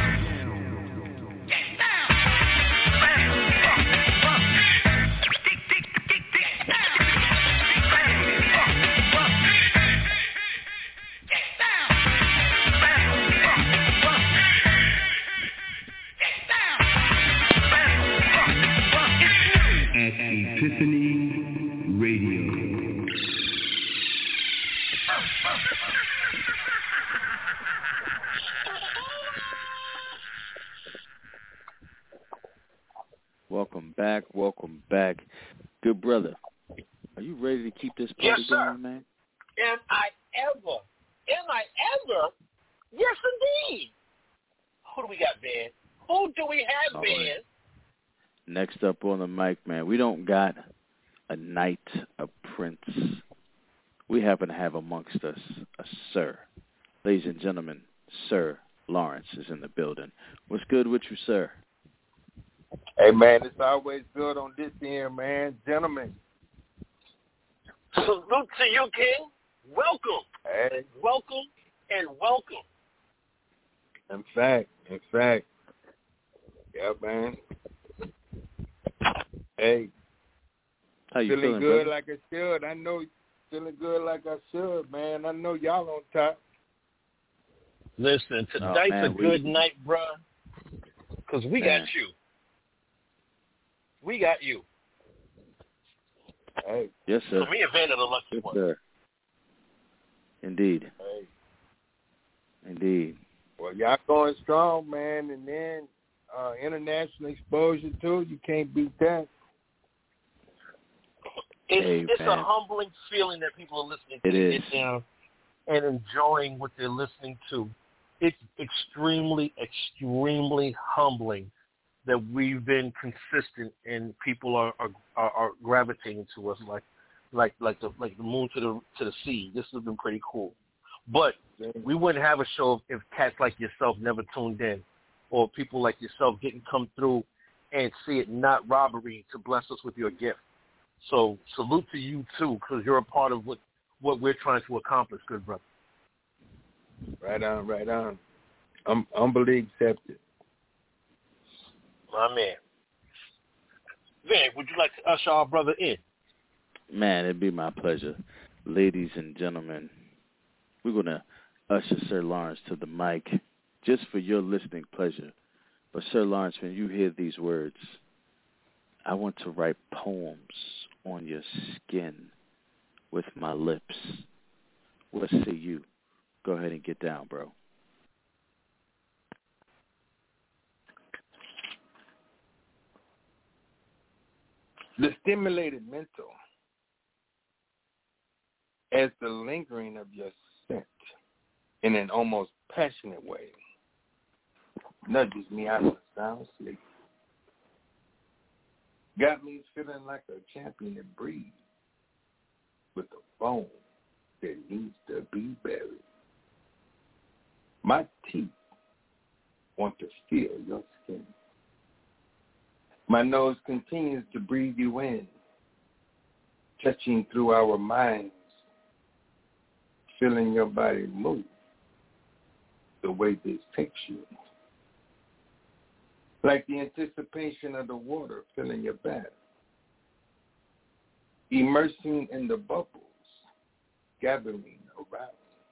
Epiphany Radio. Welcome back. Good brother, are you ready to keep this party going, man? Am I ever? Yes, indeed. Who do we got, Ben? Who do we have, All Ben? right. Next up on the mic, man, we don't got a knight, a prince. We happen to have amongst us a sir. Ladies and gentlemen, Sir Lawrence is in the building. What's good with you, sir? Hey, man, it's always good on this end, man. Gentlemen. Salute to you, King. Welcome. Hey. Welcome and welcome. In fact. Yeah, man. Hey. How you feeling good brother? like I should. I know feeling good like I should, man. I know y'all on top. Listen, tonight's a good night, bruh, because we got you. We got you. Hey. Yes, sir. So me and Van are the lucky Yes, ones. sir. Indeed. Hey. Indeed. Well, y'all going strong, man, and then international exposure, too. You can't beat that. It's a humbling feeling that people are listening to Get Down and enjoying what they're listening to. It's extremely, extremely humbling that we've been consistent and people are gravitating to us like the moon to the sea. This has been pretty cool. But we wouldn't have a show if cats like yourself never tuned in, or people like yourself didn't come through and see it not robbery to bless us with your gift. So salute to you too, because you're a part of what we're trying to accomplish, good brother. Right on. I'm humbly accepted. My man. Van, would you like to usher our brother in? Man, it'd be my pleasure. Ladies and gentlemen, we're going to usher Sir Lawrence to the mic just for your listening pleasure. But Sir Lawrence, when you hear these words, I want to write poems on your skin with my lips. What say you? Go ahead and get down, bro. The stimulated mental as the lingering of your scent in an almost passionate way nudges me out of sound sleep. Got me feeling like a champion that breathes with a bone that needs to be buried. My teeth want to feel your skin. My nose continues to breathe you in, touching through our minds, feeling your body move the way this takes you. Like the anticipation of the water filling your bath, immersing in the bubbles, gathering around.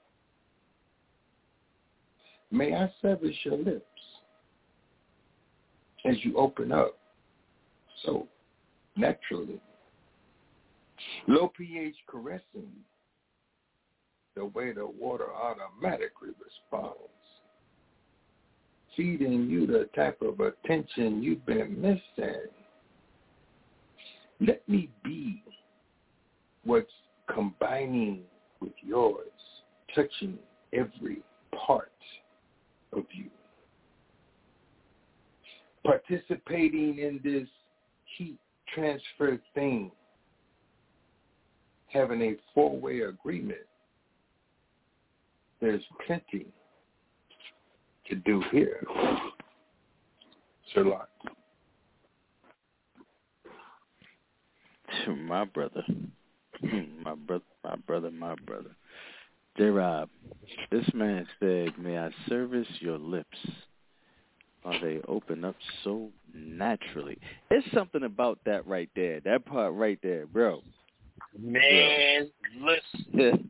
May I service your lips as you open up so naturally. Low pH caressing the way the water automatically responds, feeding you the type of attention you've been missing. Let me be what's combining with yours, touching every part of you. Participating in this heat transfer thing, having a four-way agreement. There's plenty to do here, Sir Lawrence. My brother. J-Rob, this man said, may I service your lips while they open up so naturally. There's something about that right there. That part right there, bro. Man, listen.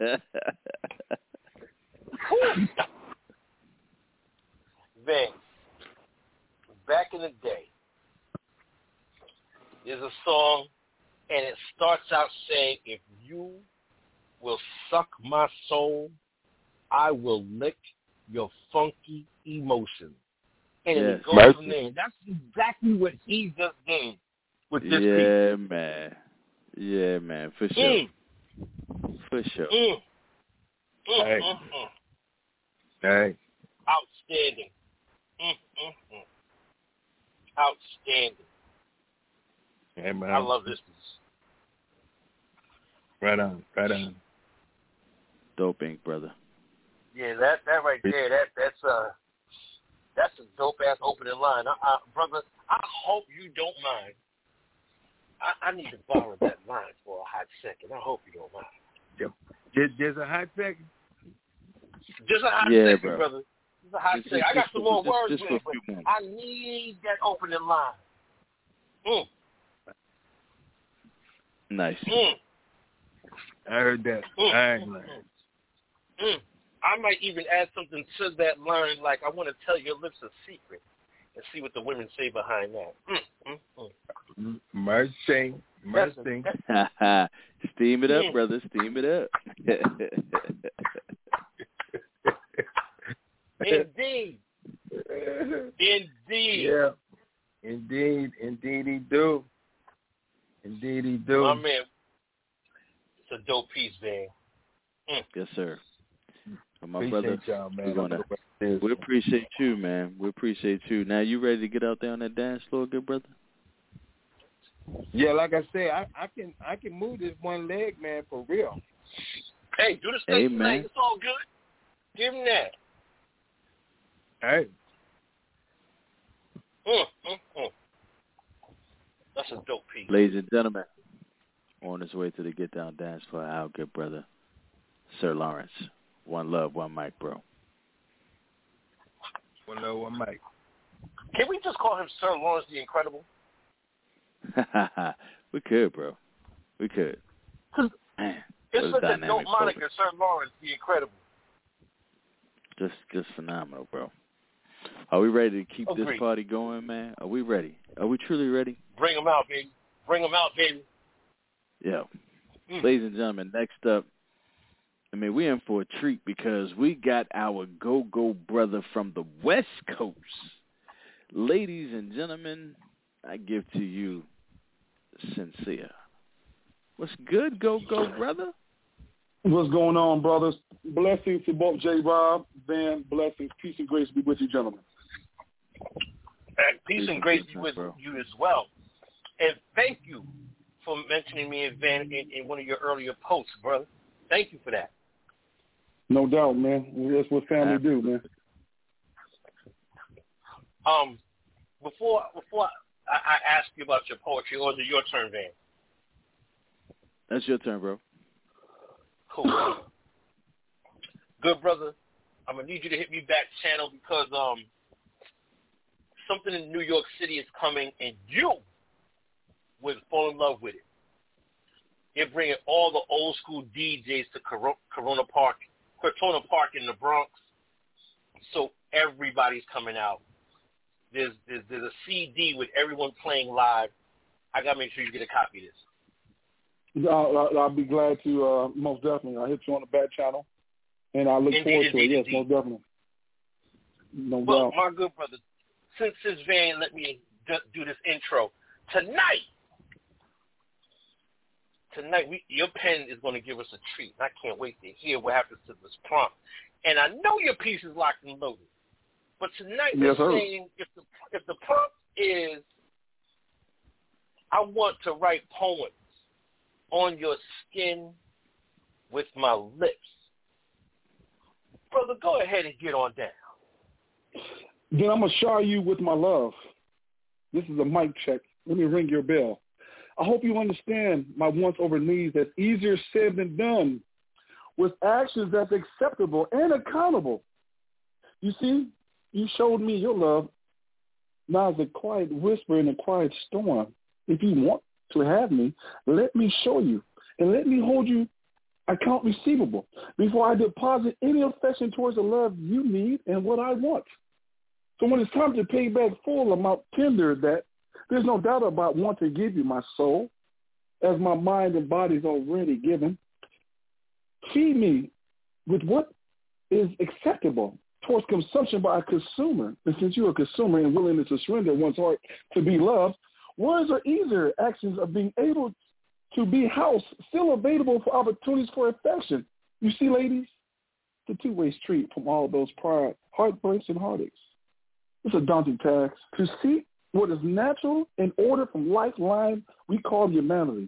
Van, back in the day, there's a song, and it starts out saying, if you will suck my soul, I will lick your funky emotions. And yes. it goes from there. That's exactly what he just did with this piece. Man. Yeah, man, for sure. For sure. Hey. Hey. Outstanding. Outstanding. Hey, man. I love this piece. Right on. Dope ink, brother. Yeah, that right there, that's a dope ass opening line. Brother, I hope you don't mind. I need to borrow that line for a hot second. I hope you don't mind. Just a hot second? Just a hot second, bro. Brother. Just a hot second. I got some more words with it, but I need that opening line. Nice. I heard that. I might even add something to that line, like I want to tell your lips a secret and see what the women say behind that. Mercy. Steam it up, brother. Steam it up. Indeed. Yeah. Indeed he do. My man, it's a dope piece, man. Yes, sir. My appreciate brother, y'all, man. We appreciate you, man. We appreciate you. Now, you ready to get out there on that dance floor, good brother? Yeah, like I said, I can move this one leg, man, for real. Hey, do the steak tonight. It's all good. Give him that. Hey. That's a dope piece. Ladies and gentlemen, on his way to the Get Down Dance Floor, our good brother, Sir Lawrence. One love, one mic, bro. 101 Mike. Can we just call him Sir Lawrence the Incredible? We could, bro. We could. Man, it's such a dope moniker, Sir Lawrence the Incredible. Just phenomenal, bro. Are we ready to keep this party going, man? Are we ready? Are we truly ready? Bring them out, baby. Bring them out, baby. Yeah. Ladies and gentlemen, next up, we're in for a treat because we got our go-go brother from the West Coast. Ladies and gentlemen, I give to you Sincere. What's good, go-go brother? What's going on, brothers? Blessings to both J-Rob, Van, blessings. Peace and grace be with you, gentlemen. And peace and grace be with you as well. And thank you for mentioning me and Van in one of your earlier posts, brother. Thank you for that. No doubt, man. That's what family do, man. Before I ask you about your poetry, or is it your turn, Van? That's your turn, bro. Cool. Good, brother. I'm going to need you to hit me back channel because something in New York City is coming, and you will fall in love with it. You're bringing all the old school DJs to Cortona Park in the Bronx. So everybody's coming out. There's a CD with everyone playing live. I got to make sure you get a copy of this. I'll be glad to, most definitely. I'll hit you on the back channel, and I look forward to it. Yes, most definitely. No doubt. My good brother, since Van let me do this intro, tonight, your pen is going to give us a treat. I can't wait to hear what happens to this prompt. And I know your piece is locked and loaded. But tonight we're saying if the prompt is, I want to write poems on your skin with my lips. Brother, go ahead and get on down. Then I'm going to shower you with my love. This is a mic check. Let me ring your bell. I hope you understand my once over needs that's easier said than done, with actions that's acceptable and accountable. You see, you showed me your love. Now it's a quiet whisper in a quiet storm. If you want to have me, let me show you, and let me hold you account receivable before I deposit any affection towards the love you need and what I want. So when it's time to pay back full amount tender that, there's no doubt about want to give you my soul, as my mind and body is already given. Feed me with what is acceptable towards consumption by a consumer. And since you're a consumer and willing to surrender one's heart to be loved, words are easier actions of being able to be housed, still available for opportunities for affection. You see, ladies, it's a two-way street from all those prior heartbreaks and heartaches. It's a daunting task to see what is natural in order from lifeline we call humanity.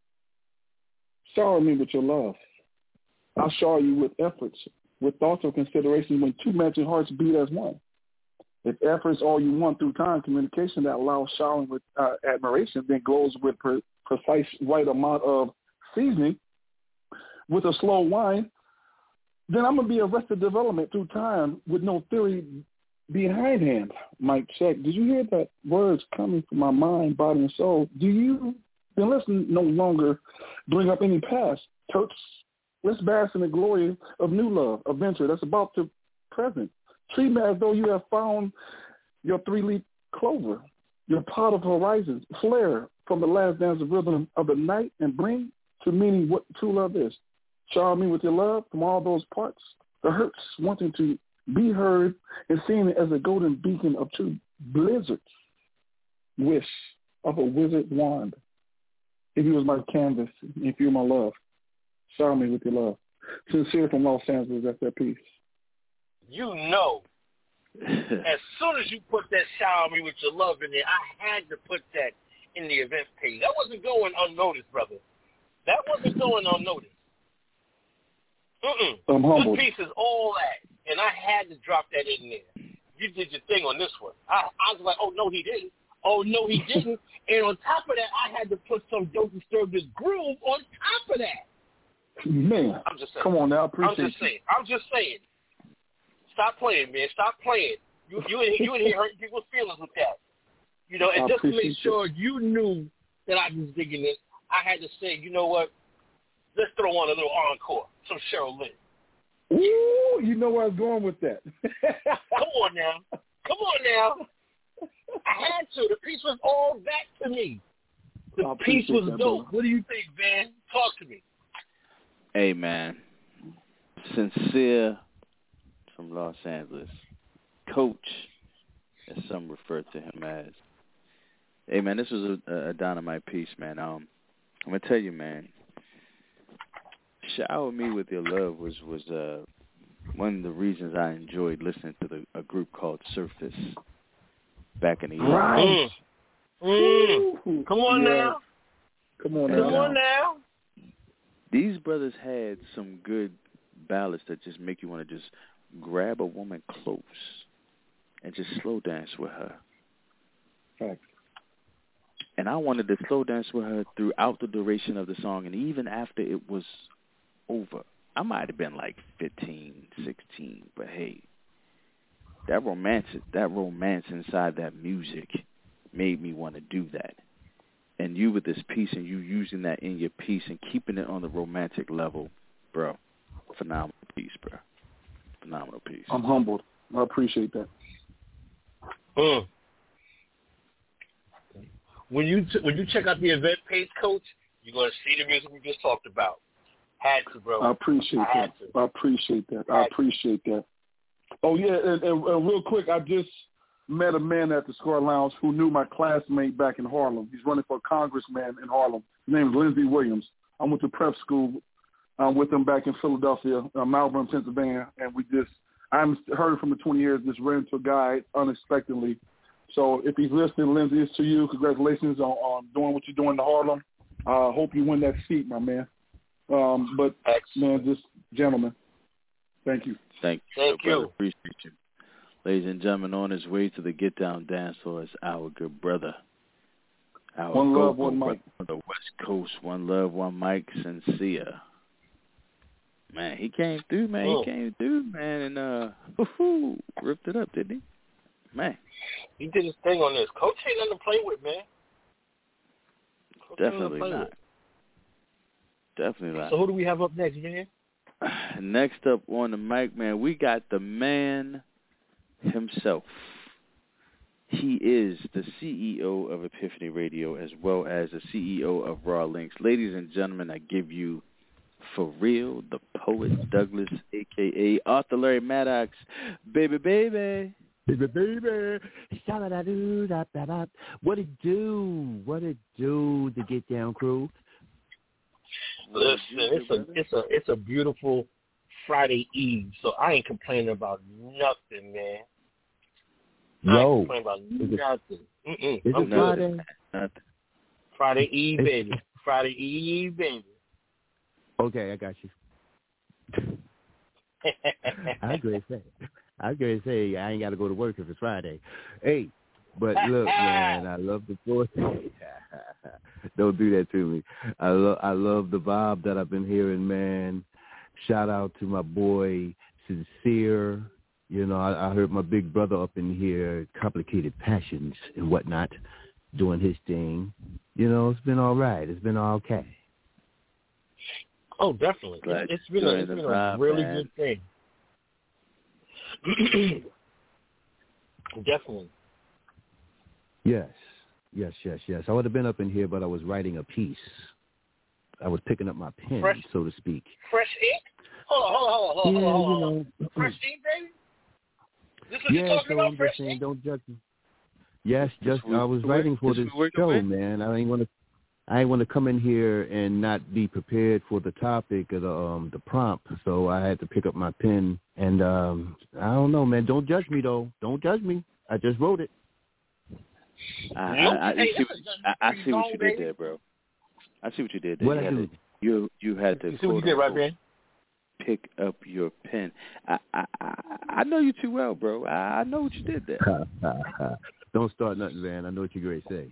Shower me with your love. I'll shower you with efforts, with thoughts or considerations when two matching hearts beat as one. If efforts all you want through time, communication that allows showering with admiration, then glows with precise right amount of seasoning with a slow wine, then I'm going to be arrested development through time with no theory behindhand. Mike check. Did you hear that? Words coming from my mind, body, and soul. Do you? Then let's no longer bring up any past. Turks, let's bask in the glory of new love, adventure that's about to present. Treat me as though you have found your three-leaf clover, your pot of horizons, flare from the last dance of rhythm of the night and bring to meaning what true love is. Shower me with your love from all those parts, the hurts wanting to be heard and seen as a golden beacon of true blizzards. Wish of a wizard wand. If you was my canvas, if you were my love, shower me with your love. Sincere from Los Angeles, that's that piece. You know, as soon as you put that shower me with your love in there, I had to put that in the event page. That wasn't going unnoticed, brother. That wasn't going unnoticed. I'm humbled. This piece is all that, and I had to drop that in there. You did your thing on this one. I was like, oh, no, he didn't. Oh, no, he didn't. And on top of that, I had to put some Don't Disturb This groove on top of that. Man, I'm just saying. Come on now, I appreciate I'm just saying. Stop playing, man. Stop playing. You ain't here hurting people's feelings with that. You know, and just to make sure you knew that I was digging it, I had to say, you know what? Let's throw on a little encore, some Cheryl Lynn. Ooh, you know where I was going with that. Come on now. I had to. The piece was all that to me. The piece was dope. What do you think, Van? Talk to me. Hey, man. Sincere from Los Angeles. Coach, as some refer to him as. Hey, man, this was a dynamite piece, man. I'm going to tell you, man. Shower Me With Your Love was one of the reasons I enjoyed listening to a group called Surface back in the 80s. Right. Come on now. These brothers had some good ballads that just make you want to just grab a woman close and just slow dance with her. Right. And I wanted to slow dance with her throughout the duration of the song, and even after it was over. I might have been like 15, 16, but hey, that romance inside that music made me want to do that. And you with this piece and you using that in your piece and keeping it on the romantic level, bro, phenomenal piece, bro. Phenomenal piece. I'm humbled. I appreciate that. When you check out the event page, Coach, you're going to see the music we just talked about. Had to, bro. I appreciate that. Oh, yeah, and real quick, I just met a man at the Scar Lounge who knew my classmate back in Harlem. He's running for congressman in Harlem. His name is Lindsey Williams. I went to prep school with him back in Philadelphia, Malvern, Pennsylvania, and I haven't heard from him for 20 years, just ran into a guy unexpectedly. So if he's listening, Lindsey, it's to you. Congratulations on doing what you're doing in Harlem. Hope you win that seat, my man. But, man, just gentlemen, thank you. Thank you. Appreciate you. Ladies and gentlemen, on his way to the Get Down dance floor is our good brother. One love, one mic. On the West Coast, one love, one mic, Sincere. Man, he came through, man. And ripped it up, didn't he? Man. He did his thing on this. Coach ain't nothing to play with, man. Definitely not. Definitely not. So who do we have up next, man? Next up on the mic, man, we got the man himself. He is the CEO of Epiphany Radio as well as the CEO of Raw Links. Ladies and gentlemen, I give you, for real, the poet Douglas, a.k.a. Arthur Larry Maddox. Baby, baby. Baby, baby. Sha-da-da-doo-da-da-da. What it do? The Get Down crew? Listen, it's a beautiful Friday Eve, so I ain't complaining about nothing, man. I ain't complaining about nothing. Is it Friday? Friday Eve, baby. Friday Eve, baby. Okay, I got you. I was going to say I ain't got to go to work if it's Friday. Hey, but look, man, I love the poetry. Don't do that to me. I love the vibe that I've been hearing, man. Shout out to my boy Sincere. You know, I heard my big brother up in here, Complicated Passions and whatnot, doing his thing. You know, it's been all right. It's been all okay. Oh, definitely. It's been a really good thing. Definitely. Yes. I would have been up in here, but I was writing a piece. I was picking up my pen, so to speak. Fresh ink? Hold on. Fresh ink, baby? This is what you're talking about, fresh ink? Don't judge me. Yes, I was writing for this show, man. I ain't want to come in here and not be prepared for the topic of the prompt, so I had to pick up my pen. And I don't know, man. Don't judge me, though. Don't judge me. I just wrote it. I see what you did there, bro. I see what you did there. What I do? You had to. You see what you did, right, man? Pick up your pen. I know you too well, bro. I know what you did there. Don't start nothing, man. I know what you're going to say.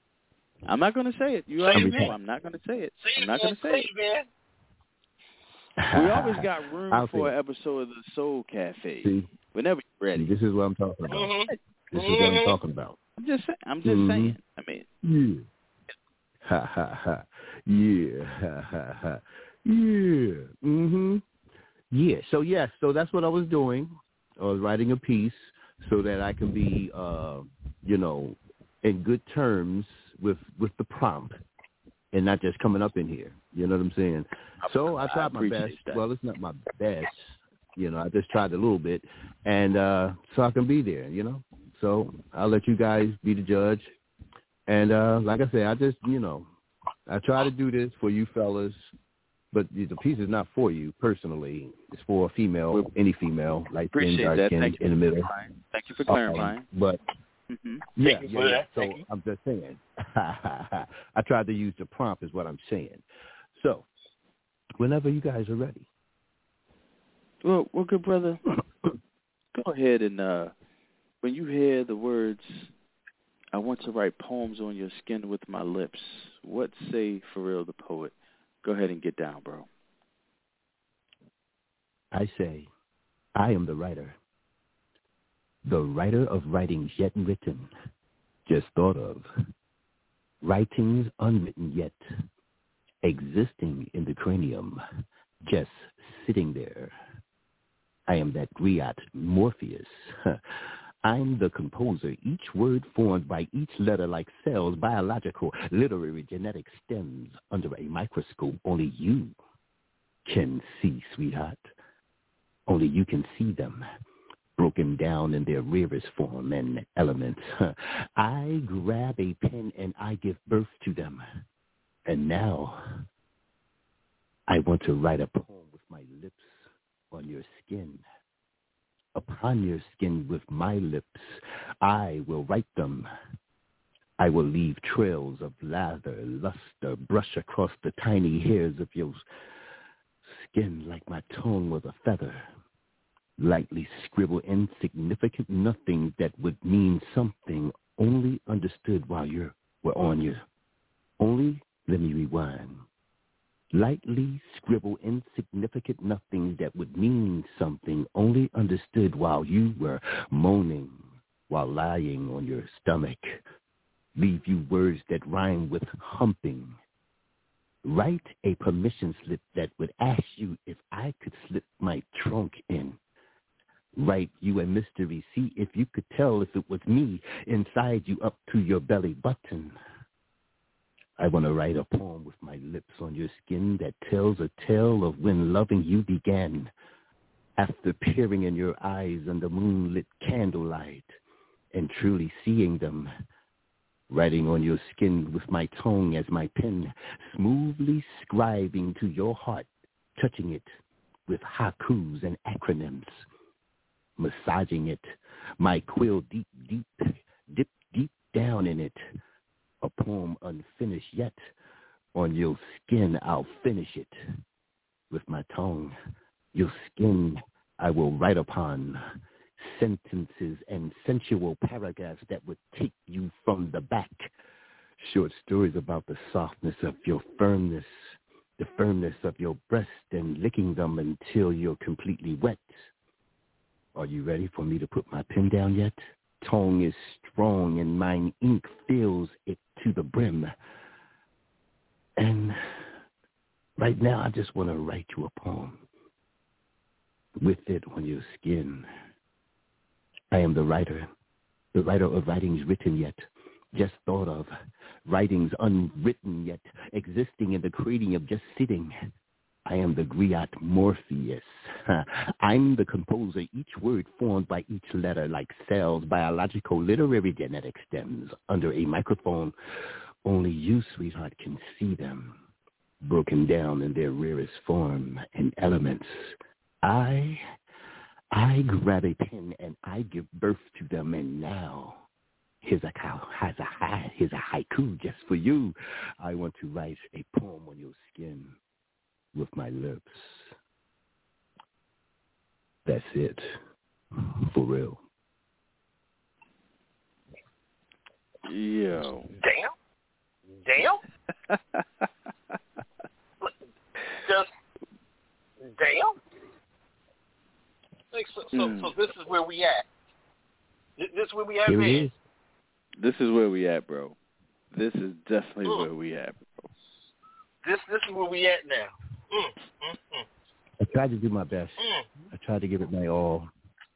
I'm not going to say it. You already know. I'm not going to say it. I'm not going to say it. We always got room for an episode of the Soul Cafe. See? Whenever you're ready. See, this is what I'm talking about. This is what I'm talking about. I'm just saying. I mean. Yeah. Ha, ha, ha. Yeah. Ha, ha, ha. Yeah. Mm-hmm. Yeah. So that's what I was doing. I was writing a piece so that I can be, in good terms with the prompt and not just coming up in here. You know what I'm saying? So I tried my best. That. Well, it's not my best. I just tried a little bit. And so I can be there, So I'll let you guys be the judge. And like I said, I just, I try to do this for you fellas. But the piece is not for you personally. It's for a female, any female, like skin, dark skin, in the middle. Thank you for clarifying. But yeah. So Thank you. I'm just saying. I tried to use the prompt, is what I'm saying. So whenever you guys are ready. Well, good brother. Go ahead and when you hear the words, "I want to write poems on your skin with my lips," what say Pharrell the poet? Go ahead and get down, bro. I say, I am the writer of writings yet written, just thought of, writings unwritten yet, existing in the cranium, just sitting there. I am that griot Morpheus. I'm the composer, each word formed by each letter like cells, biological, literary, genetic stems under a microscope. Only you can see, sweetheart. Only you can see them, broken down in their rarest form and elements. I grab a pen and I give birth to them. And now I want to write a poem with my lips on your skin. Upon your skin with my lips, I will write them. I will leave trails of lather, luster, brush across the tiny hairs of your skin like my tongue was a feather. Lightly scribble insignificant nothing that would mean something only understood while we're on you. Only, let me rewind. Lightly scribble insignificant nothing that would mean something only understood while you were moaning, while lying on your stomach. Leave you words that rhyme with humping. Write a permission slip that would ask you if I could slip my trunk in. Write you a mystery, see if you could tell if it was me inside you up to your belly button. I want to write a poem with my lips on your skin that tells a tale of when loving you began. After peering in your eyes under moonlit candlelight and truly seeing them, writing on your skin with my tongue as my pen, smoothly scribing to your heart, touching it with haikus and acronyms, massaging it, my quill dip deep down in it. A poem unfinished yet, on your skin I'll finish it. With my tongue, your skin I will write upon sentences and sensual paragraphs that would take you from the back. Short stories about the softness of your firmness, the firmness of your breast, and licking them until you're completely wet. Are you ready for me to put my pen down yet? Tongue is strong and mine ink fills it to the brim. And right now I just want to write you a poem with it on your skin. I am the writer of writings written yet, just thought of, writings unwritten yet, existing in the cranium, just sitting. I am the griot Morpheus. I'm the composer, each word formed by each letter like cells, biological, literary, genetic stems under a microphone. Only you, sweetheart, can see them, broken down in their rarest form and elements. I grab a pen and I give birth to them, and now here's a haiku just for you. I want to write a poem on your skin with my lips. That's it. For real. Yo. Damn. damn. Like, so this is where we at. This is where we at, man. This is where we at, bro. This is definitely where we at, bro. This is where we at now. I tried to do my best. I tried to give it my all.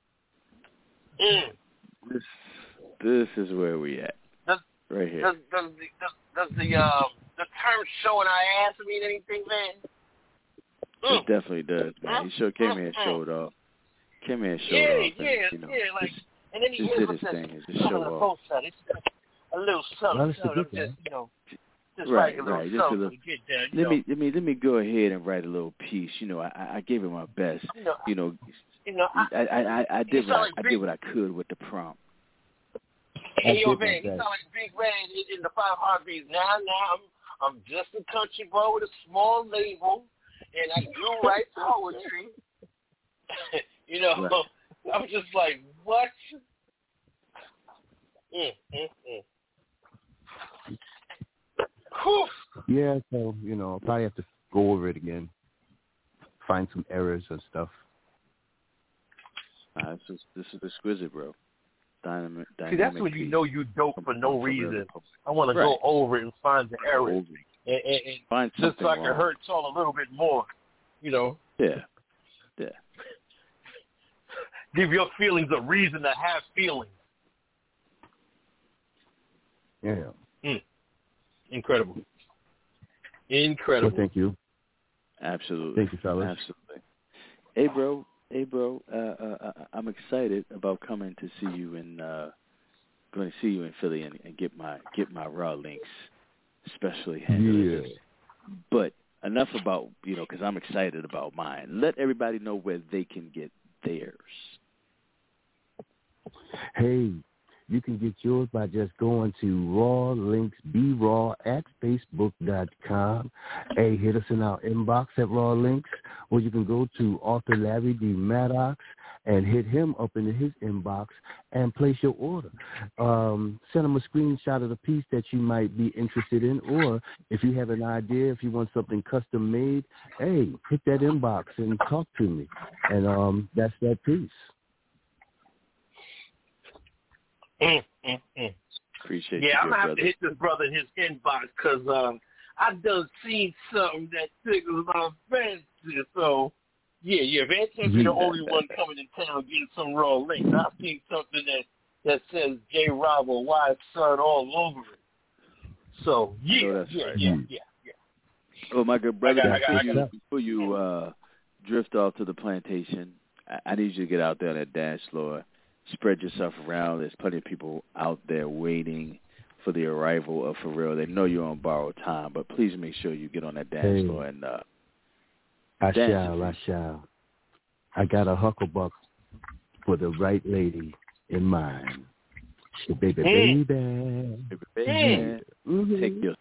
This is where we at. Right here. Does the term showing our ass mean anything, man? It definitely does, man. He sure came here and showed off. Came here and showed off. And, like, and then he just did his thing and just showed off. A little something, just right. Just a a little. to get down, Let me go ahead and write a little piece. I gave it my best. I did what I could with the prompt. Hey, yo, man, he sound like Big Red in the 5 Heartbeats. Now, I'm just a country boy with a small label, and I do write poetry. Right. I'm just like, what? Yeah, so, I'll probably have to go over it again, find some errors and stuff. This is exquisite, bro. Dynamic. See, that's when you know you dope for no reason. I want to go over it and find the errors, and find just so I wrong. can hurt y'all a little bit more, Yeah. Give your feelings a reason to have feelings. Yeah. Incredible. Well, thank you. Absolutely. Thank you, fellas. Absolutely. Hey, bro. I'm excited about coming to see you going to see you in Philly and get my raw links, especially handled. Yeah. But enough about because I'm excited about mine. Let everybody know where they can get theirs. Hey, you can get yours by just going to Raw Links, braw@facebook.com. Hey, hit us in our inbox at Raw Links, or you can go to Author Larry D. Maddox and hit him up into his inbox and place your order. Send him a screenshot of the piece that you might be interested in, or if you have an idea, if you want something custom made, hey, hit that inbox and talk to me. And that's that piece. Appreciate I'm going to have brother. to hit this brother in his inbox because I done seen something that tickles my fancy. So, Van can't be the only one coming to town getting some raw links. I've seen something that says J. Rob or Y Son all over it. So, yeah. Oh, my good brother, before you drift off to the plantation, I need you to get out there on that dance floor. Spread yourself around. There's plenty of people out there waiting for the arrival of For Real. They know you're on borrowed time, but please make sure you get on that dance floor and I shall. I got a hucklebuck for the right lady in mind. Baby. Take your.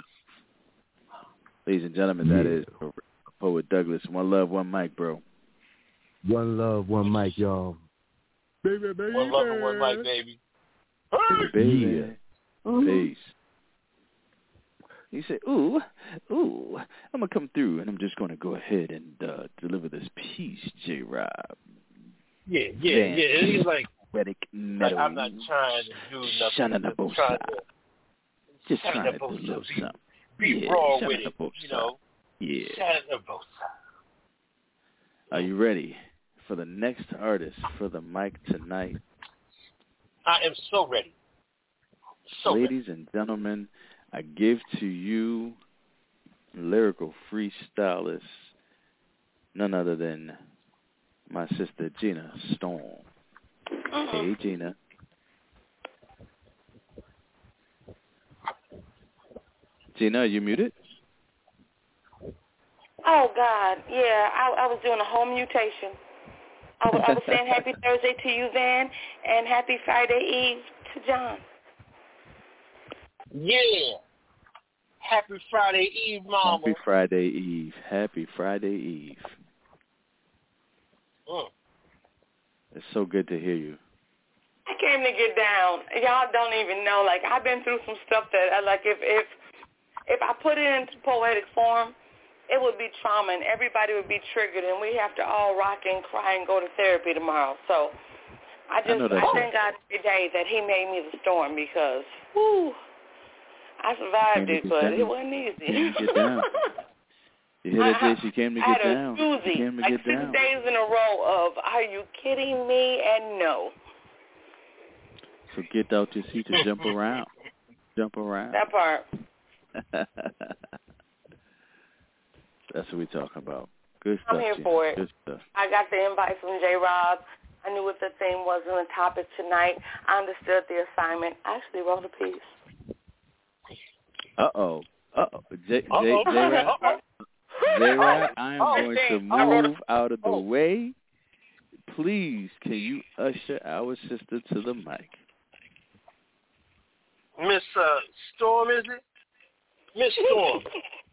Ladies and gentlemen, that is Poet Douglas. One love, one mic, bro. One love, one mic, y'all. Baby. One love and one mic, baby. Baby. Peace. He said, ooh, I'm going to come through, and I'm just going to go ahead and deliver this piece, J-Rob. Yeah. And he's like, I'm not trying to do nothing. Just trying to do a little something. Be raw with it, Yeah. Shanabosa. Are you ready for the next artist for the mic tonight? I am so ready. Ladies and gentlemen, I give to you lyrical freestylist, none other than my sister Gina Storm. Hey, Gina. Gina, are you muted? Oh, God, yeah, I was doing a whole mutation. I was saying happy Thursday to you, Van, and happy Friday Eve to John. Yeah. Happy Friday Eve, Mama. Happy Friday Eve. Happy Friday Eve. It's so good to hear you. I came to get down. Y'all don't even know. I've been through some stuff that, if I put it into poetic form, it would be trauma, and everybody would be triggered, and we have to all rock and cry and go to therapy tomorrow. So I thank God every day that he made me the storm because, whoo, I survived it, but it wasn't easy. Came to get down. You hear that, Jay? She came to get down. She came to get down. 6 days in a row of, are you kidding me? And no. So get out your seat to jump around. Jump around. That part. That's what we're talking about. Good stuff. I'm here Gina. for it. Good stuff. I got the invite from J-Rob. I knew what the theme was in the topic tonight. I understood the assignment. I actually wrote a piece. Uh-oh. J-Rob, I am going to move out of the way. Please, can you usher our sister to the mic? Miss Storm, is it? Miss Storm.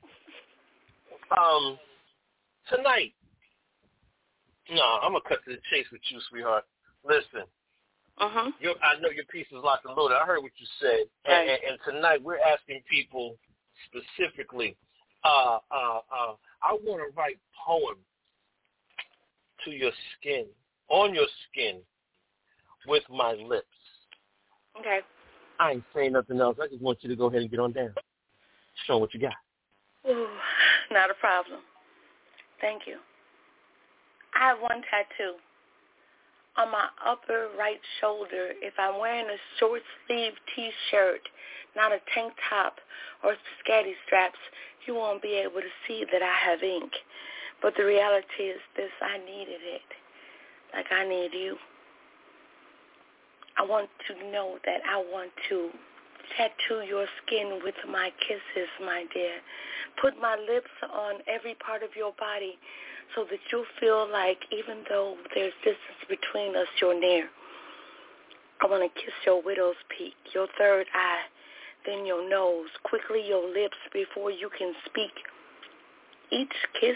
Tonight. No, I'm going to cut to the chase with you, sweetheart. Listen. I know your piece is locked and loaded. I heard what you said. Right. And tonight we're asking people specifically, I want to write poems to your skin, on your skin, with my lips. Okay. I ain't saying nothing else. I just want you to go ahead and get on down. Show 'em what you got. Ooh, not a problem. Thank you. I have one tattoo. On my upper right shoulder, if I'm wearing a short sleeve T-shirt, not a tank top or scatty straps, you won't be able to see that I have ink. But the reality is this, I needed it. Like I need you. I want to know that I want to tattoo your skin with my kisses, my dear. Put my lips on every part of your body so that you'll feel like even though there's distance between us, you're near. I want to kiss your widow's peak, your third eye, then your nose, quickly your lips before you can speak. Each kiss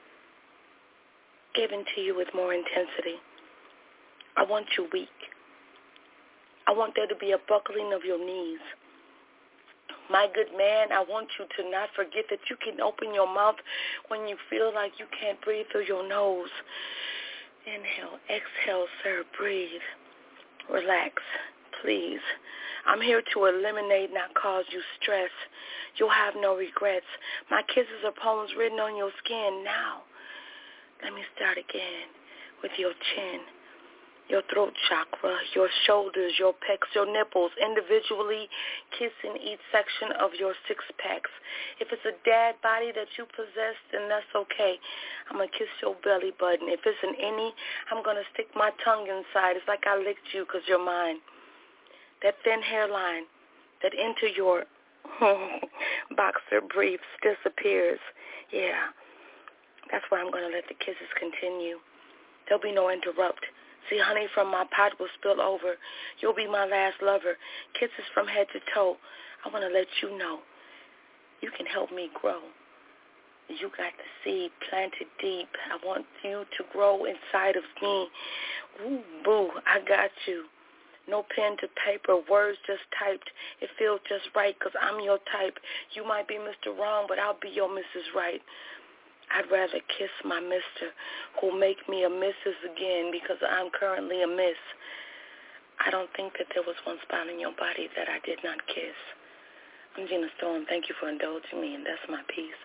given to you with more intensity. I want you weak. I want there to be a buckling of your knees. My good man, I want you to not forget that you can open your mouth when you feel like you can't breathe through your nose. Inhale, exhale, sir, breathe. Relax, please. I'm here to eliminate, not cause you stress. You'll have no regrets. My kisses are poems written on your skin now. Let me start again with your chin, your throat chakra, your shoulders, your pecs, your nipples, individually kissing each section of your six packs. If it's a dad body that you possess, then that's okay. I'm going to kiss your belly button. If it's an innie, I'm going to stick my tongue inside. It's like I licked you because you're mine. That thin hairline that into your boxer briefs disappears. Yeah, that's where I'm going to let the kisses continue. There'll be no interrupt. See, honey from my pot will spill over. You'll be my last lover. Kisses from head to toe. I want to let you know you can help me grow. You got the seed planted deep. I want you to grow inside of me. Ooh, boo, I got you. No pen to paper, words just typed. It feels just right because I'm your type. You might be Mr. Wrong, but I'll be your Mrs. Right. I'd rather kiss my mister who'll make me a Mrs. again because I'm currently a miss. I don't think that there was one spot in your body that I did not kiss. I'm Gina Storm. Thank you for indulging me, and that's my piece.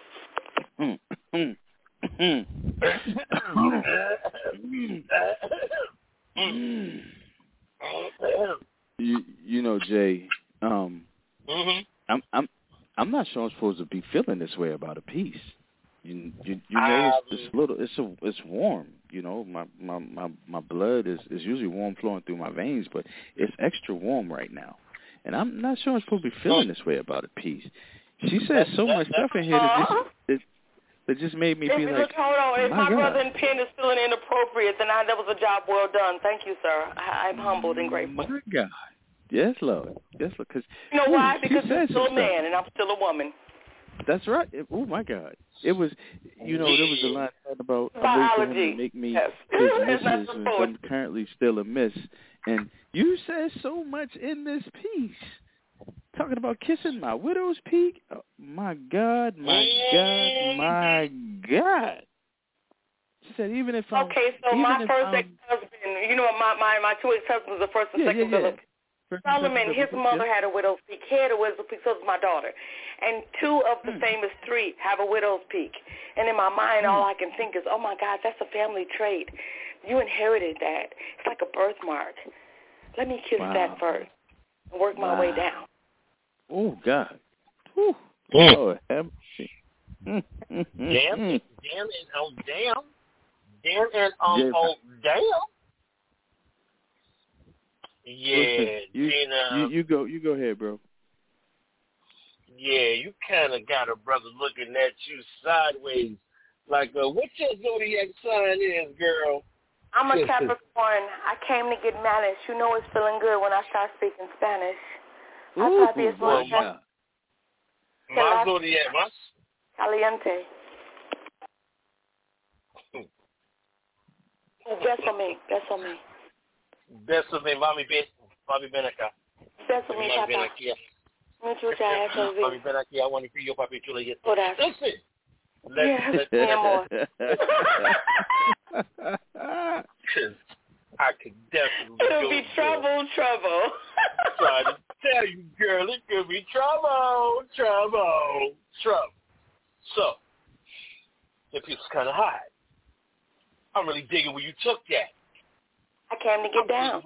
You know, Jay, I'm not sure I'm supposed to be feeling this way about a piece. You know, it's warm. You know, my blood is usually warm flowing through my veins, but it's extra warm right now, and I'm not sure I'm supposed to be feeling this way about a piece. She said so much stuff in here that just made me feel like, hold on, if my God. brother in pen is feeling inappropriate, then that was a job well done. Thank you, sir. I'm humbled and grateful. My God. Yes, Lord. Yes, Lord. Cause, you know why? Because he's still a man and I'm still a woman. That's right. Oh, my God. It was, you know, there was a line about biology. To make me yes. his missus, and I'm currently still a miss. And you said so much in this piece. Talking about kissing my widow's peak? Oh, my God, my God, my God. She said, even if I'm... Okay, so my first ex-husband, you know, my two ex-husbands, the first and second Philip. Solomon, his mother had a widow's peak. He had a widow's peak, so does my daughter. And two of the famous three have a widow's peak. And in my mind, all I can think is, oh, my God, that's a family trait. You inherited that. It's like a birthmark. Let me kiss that first and work my way down. Oh, God. Whew. Oh, damn. Damn. Yeah, Gina. You go ahead, bro. Yeah, you kind of got a brother looking at you sideways, like, what your zodiac sign is, girl? I'm a Capricorn. I came to get malice. You know it's feeling good when I start speaking Spanish. My zodiac, más caliente. Bésame. Bésame, mami, ven acá. Bésame, papá. Ven aquí. Mami, ven aquí. I want to be your papi chulo. Listen. Let's more. I could definitely. It'll be trouble. Trying to tell you, girl, it could be trouble. So, if it's kind of high, I'm really digging where you took that. I came to get down.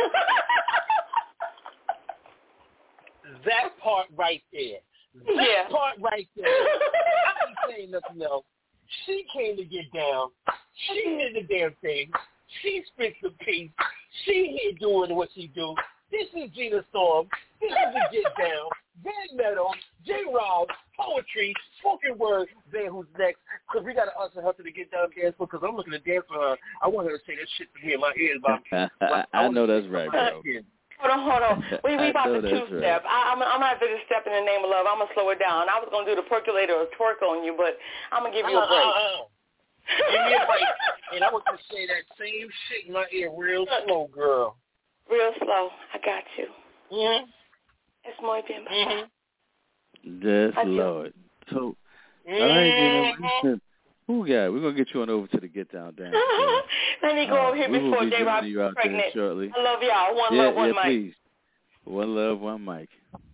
That part right there. Part right there. I ain't saying nothing else. She came to get down. She did the damn thing. She spit the piece. She here doing what she do. This is Gina Storm. This is the Get Down. Van Meadow, J-Rob, Poetry, Spoken Word. Then who's next? Because we got to usher her to the Get Down dance because I'm looking to dance for her. I want her to say that shit to me in my ears. I know that's right, bro. Hold on. We about to two-step. I'm not going to step in the name of love. I'm going to slow it down. I was going to do the percolator or twerk on you, but I'm going to give you a break. Give me a break. And I want to say that same shit in my ear real slow, girl. Real slow. I got you. Mm-hmm. Es muy bien, papá. Yes, Lord. So, all right, Gina, who we got? We're going to get you on over to the Get Down dance. Let me go over here before J-Rob is pregnant. Shortly. I love y'all. One love, one mic. Please. One love, one mic.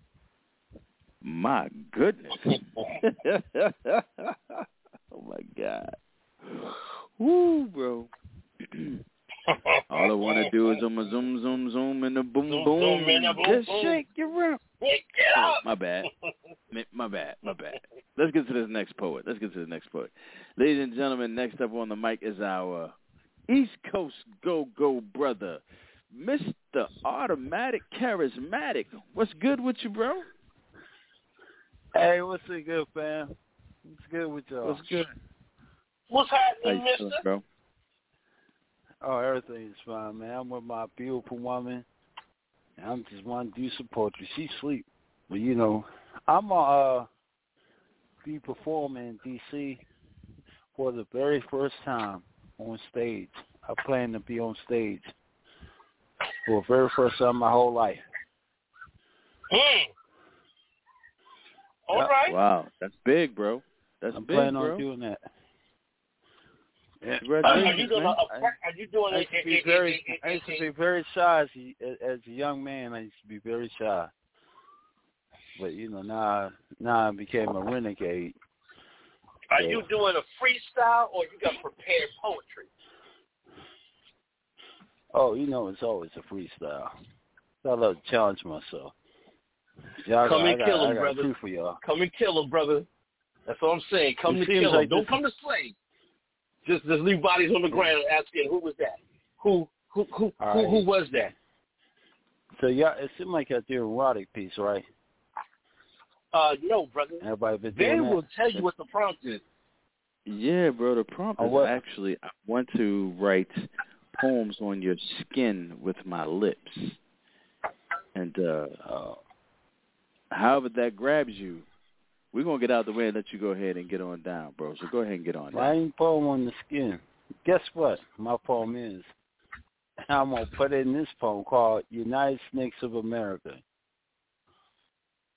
My goodness. Oh, my God. Woo, bro. All I want to do is zoom, and the boom. Just shake your room. Oh, my bad. Let's get to this next poet. Ladies and gentlemen, next up on the mic is our East Coast go brother, Mr. Automatic Charismatic. What's good with you, bro? Hey, what's it good, fam? What's good with y'all? What's good? What's happening, mister? Feeling, bro? Oh, everything's fine, man. I'm with my beautiful woman. And I'm just want to do some poetry. She sleep. But, you know, I'm going to be performing in D.C. for the very first time on stage. I plan to be on stage for the very first time in my whole life. All right. Wow, that's big, bro. I'm planning on doing that. Yeah. Are you doing it? I used to be very shy as a young man. I used to be very shy, but you know now I became a renegade. Are you doing a freestyle or you got prepared poetry? Oh, you know it's always a freestyle. I love to challenge myself. Come and kill him, brother. For y'all. Come and kill him, brother. That's what I'm saying. Come to kill him. Don't come to slay. Just leave bodies on the ground asking who was that? Who was that? So yeah, it seemed like I did an erotic piece, right? No, brother. Everybody been they doing will that? tell you what the prompt is. Yeah, bro. The prompt is actually I want to write poems on your skin with my lips, and however that grabs you. We're going to get out the way and let you go ahead and get on down, bro. So go ahead and get on down. I ain't poem on the skin. Guess what? My poem is. I'm going to put it in this poem called United Snakes of America.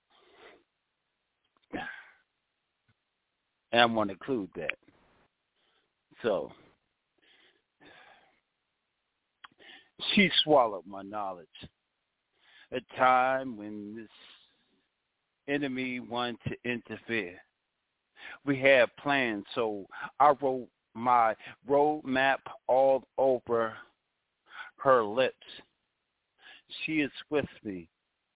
And I want to include that. So, she swallowed my knowledge. A time when this enemy wanted to interfere. We had plans, so I wrote my roadmap all over her lips. She is with me,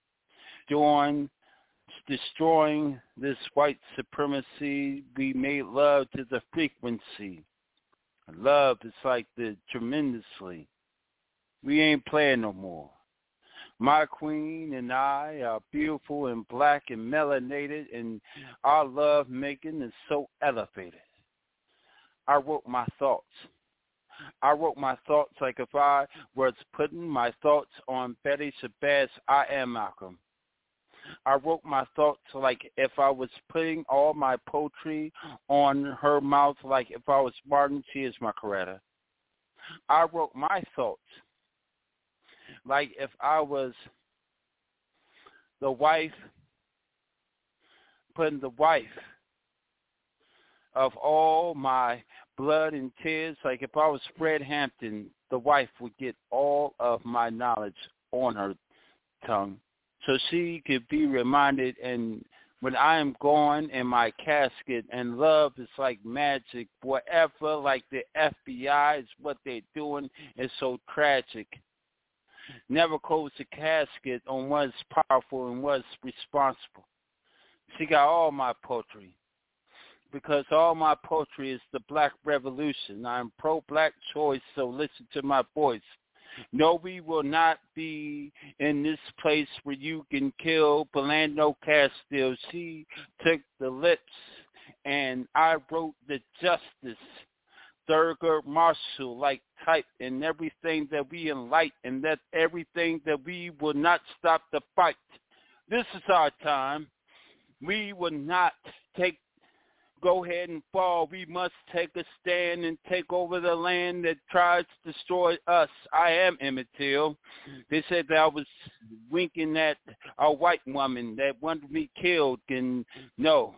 destroying this white supremacy. We made love to the frequency. Love is like the tremendously. We ain't playing no more. My queen and I are beautiful and black and melanated, and our love making is so elevated. I wrote my thoughts. I wrote my thoughts like if I was putting my thoughts on Betty Shabazz, I am Malcolm. I wrote my thoughts like if I was putting all my poetry on her mouth, like if I was Martin, she is my Coretta. I wrote my thoughts like if I was the wife, putting the wife of all my blood and tears, like if I was Fred Hampton, the wife would get all of my knowledge on her tongue so she could be reminded. And when I am gone in my casket, and love is like magic, whatever, like the FBI is what they're doing is so tragic. Never close the casket on what's powerful and what's responsible. She got all my poetry, because all my poetry is the black revolution. I'm pro-black choice, so listen to my voice. No, we will not be in this place where you can kill Philando Castile. She took the lips, and I wrote the justice. Thurgood Marshall, like type, in everything that we enlighten, and that everything that we will not stop the fight. This is our time. We will not go ahead and fall. We must take a stand and take over the land that tries to destroy us. I am Emmett Till. They said that I was winking at a white woman that wanted me killed, and no,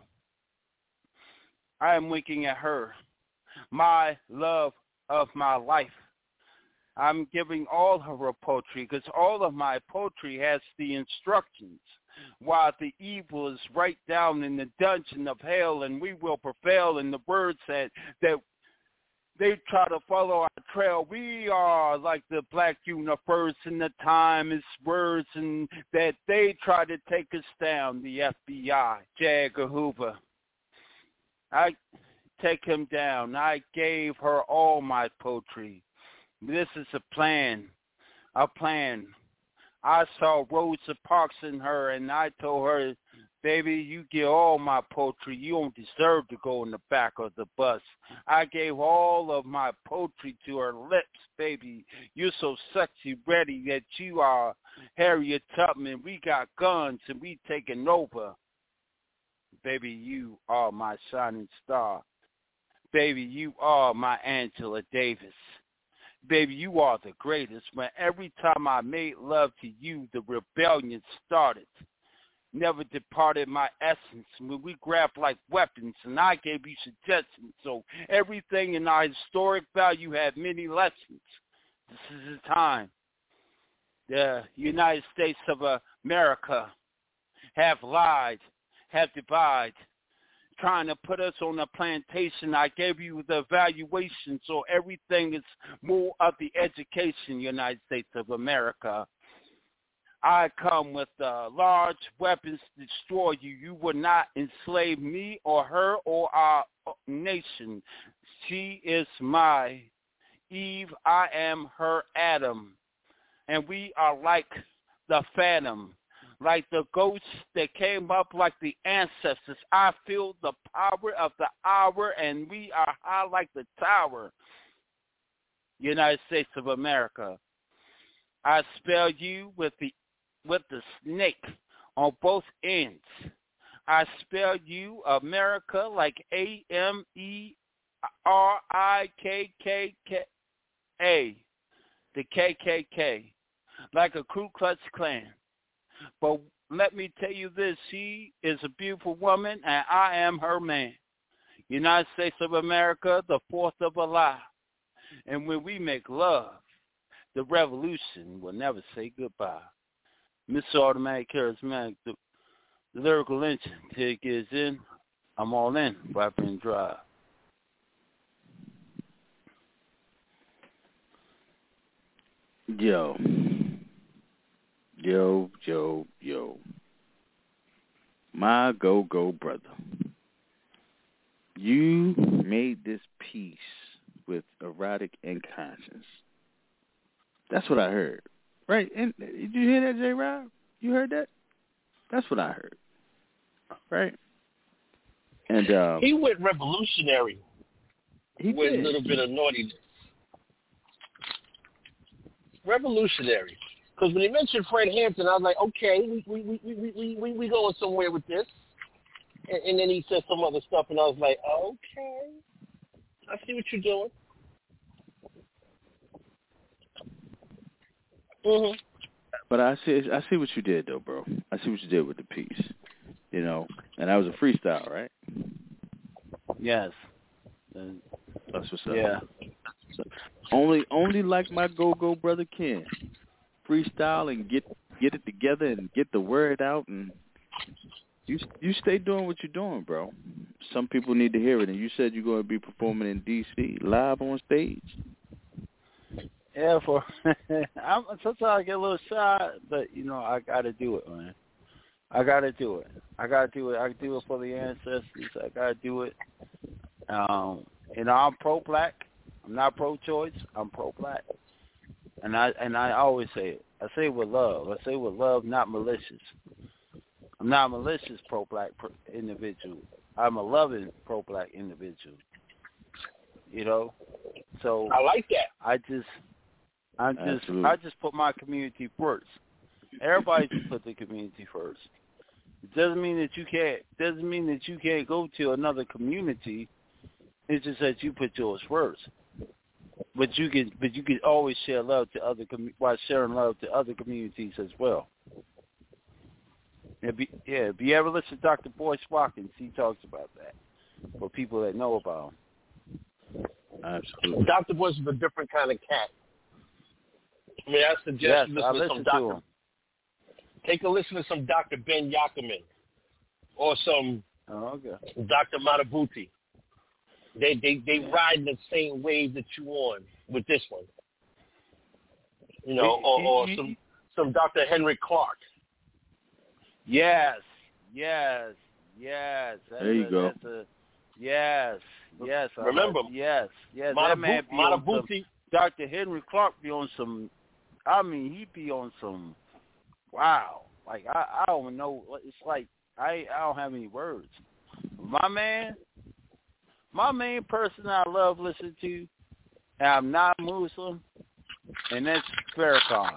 I am winking at her. My love of my life. I'm giving all her poetry, because all of my poetry has the instructions. While the evil is right down in the dungeon of hell, and we will prevail in the words that they try to follow our trail. We are like the black universe in the time is words, and that they try to take us down, the FBI, J. Edgar Hoover. I take him down. I gave her all my poetry. This is a plan. I saw Rosa Parks in her, and I told her, baby, you get all my poetry. You don't deserve to go in the back of the bus. I gave all of my poetry to her lips, baby. You're so sexy ready that you are Harriet Tubman. We got guns, and we taking over. Baby, you are my shining star. Baby, you are my Angela Davis. Baby, you are the greatest. When every time I made love to you, the rebellion started. Never departed my essence. When we grabbed like weapons, and I gave you suggestions. So everything in our historic value had many lessons. This is the time. The United States of America have lied, have divided, trying to put us on a plantation. I gave you the evaluation, so everything is more of the education, United States of America. I come with large weapons to destroy you. You will not enslave me or her or our nation. She is my Eve. I am her Adam. And we are like the phantom, like the ghosts that came up like the ancestors. I feel the power of the hour, and we are high like the tower. United States of America. I spell you with the snake on both ends. I spell you America like AmerikKKA, the KKK, like a Ku Klux Klan. But let me tell you this, she is a beautiful woman, and I am her man. United States of America, the 4th of July. And when we make love, the revolution will never say goodbye. Mr. Automatic Charismatic, the lyrical engine, take is in. I'm all in, rapper and drive. Yo. My go brother. You made this piece with Erotic and Conscience. That's what I heard. Right? And did you hear that, J-Rob? You heard that? That's what I heard. Right? And he went revolutionary with a little bit of naughtiness. Revolutionary. Because when he mentioned Fred Hampton, I was like, okay, we going somewhere with this. And then he said some other stuff, and I was like, okay, I see what you're doing. Mm-hmm. But I see what you did, though, bro. I see what you did with the piece, you know. And that was a freestyle, right? Yes. That's what's up. Yeah. Only like my go brother can freestyle and get it together and get the word out, and you stay doing what you're doing, bro. Some people need to hear it, and you said you're going to be performing in D.C. live on stage. Yeah, sometimes I get a little shy, but you know I got to do it, man. I got to do it. I do it for the ancestors. I got to do it. You know, I'm pro-black. I'm not pro-choice. I'm pro-black. And I always say it. I say it with love. I say it with love, not malicious. I'm not a malicious pro-black individual. I'm a loving pro-black individual. You know, so I like that. I just put my community first. Everybody should put the community first. It doesn't mean that you can't. Doesn't mean that you can't go to another community. It's just that you put yours first. But you can always share love to other while sharing love to other communities as well. If you ever listen to Dr. Boyce Watkins, he talks about that for people that know about him. Absolutely. Dr. Boyce is a different kind of cat. I mean, I suggest you listen to some Dr. Take a listen to some Dr. Ben Yackerman or some Dr. Matabuti. They ride the same wave that you on with this one. You know, or some Dr. Henry Clark. Yes. There you go. Yes. Remember, yes. That man be on some, Dr. Henry Clark be on some. I mean, he be on some. Wow, like I don't know. It's like I don't have any words. My main person I love listening to, and I'm not Muslim, and that's Farrakhan.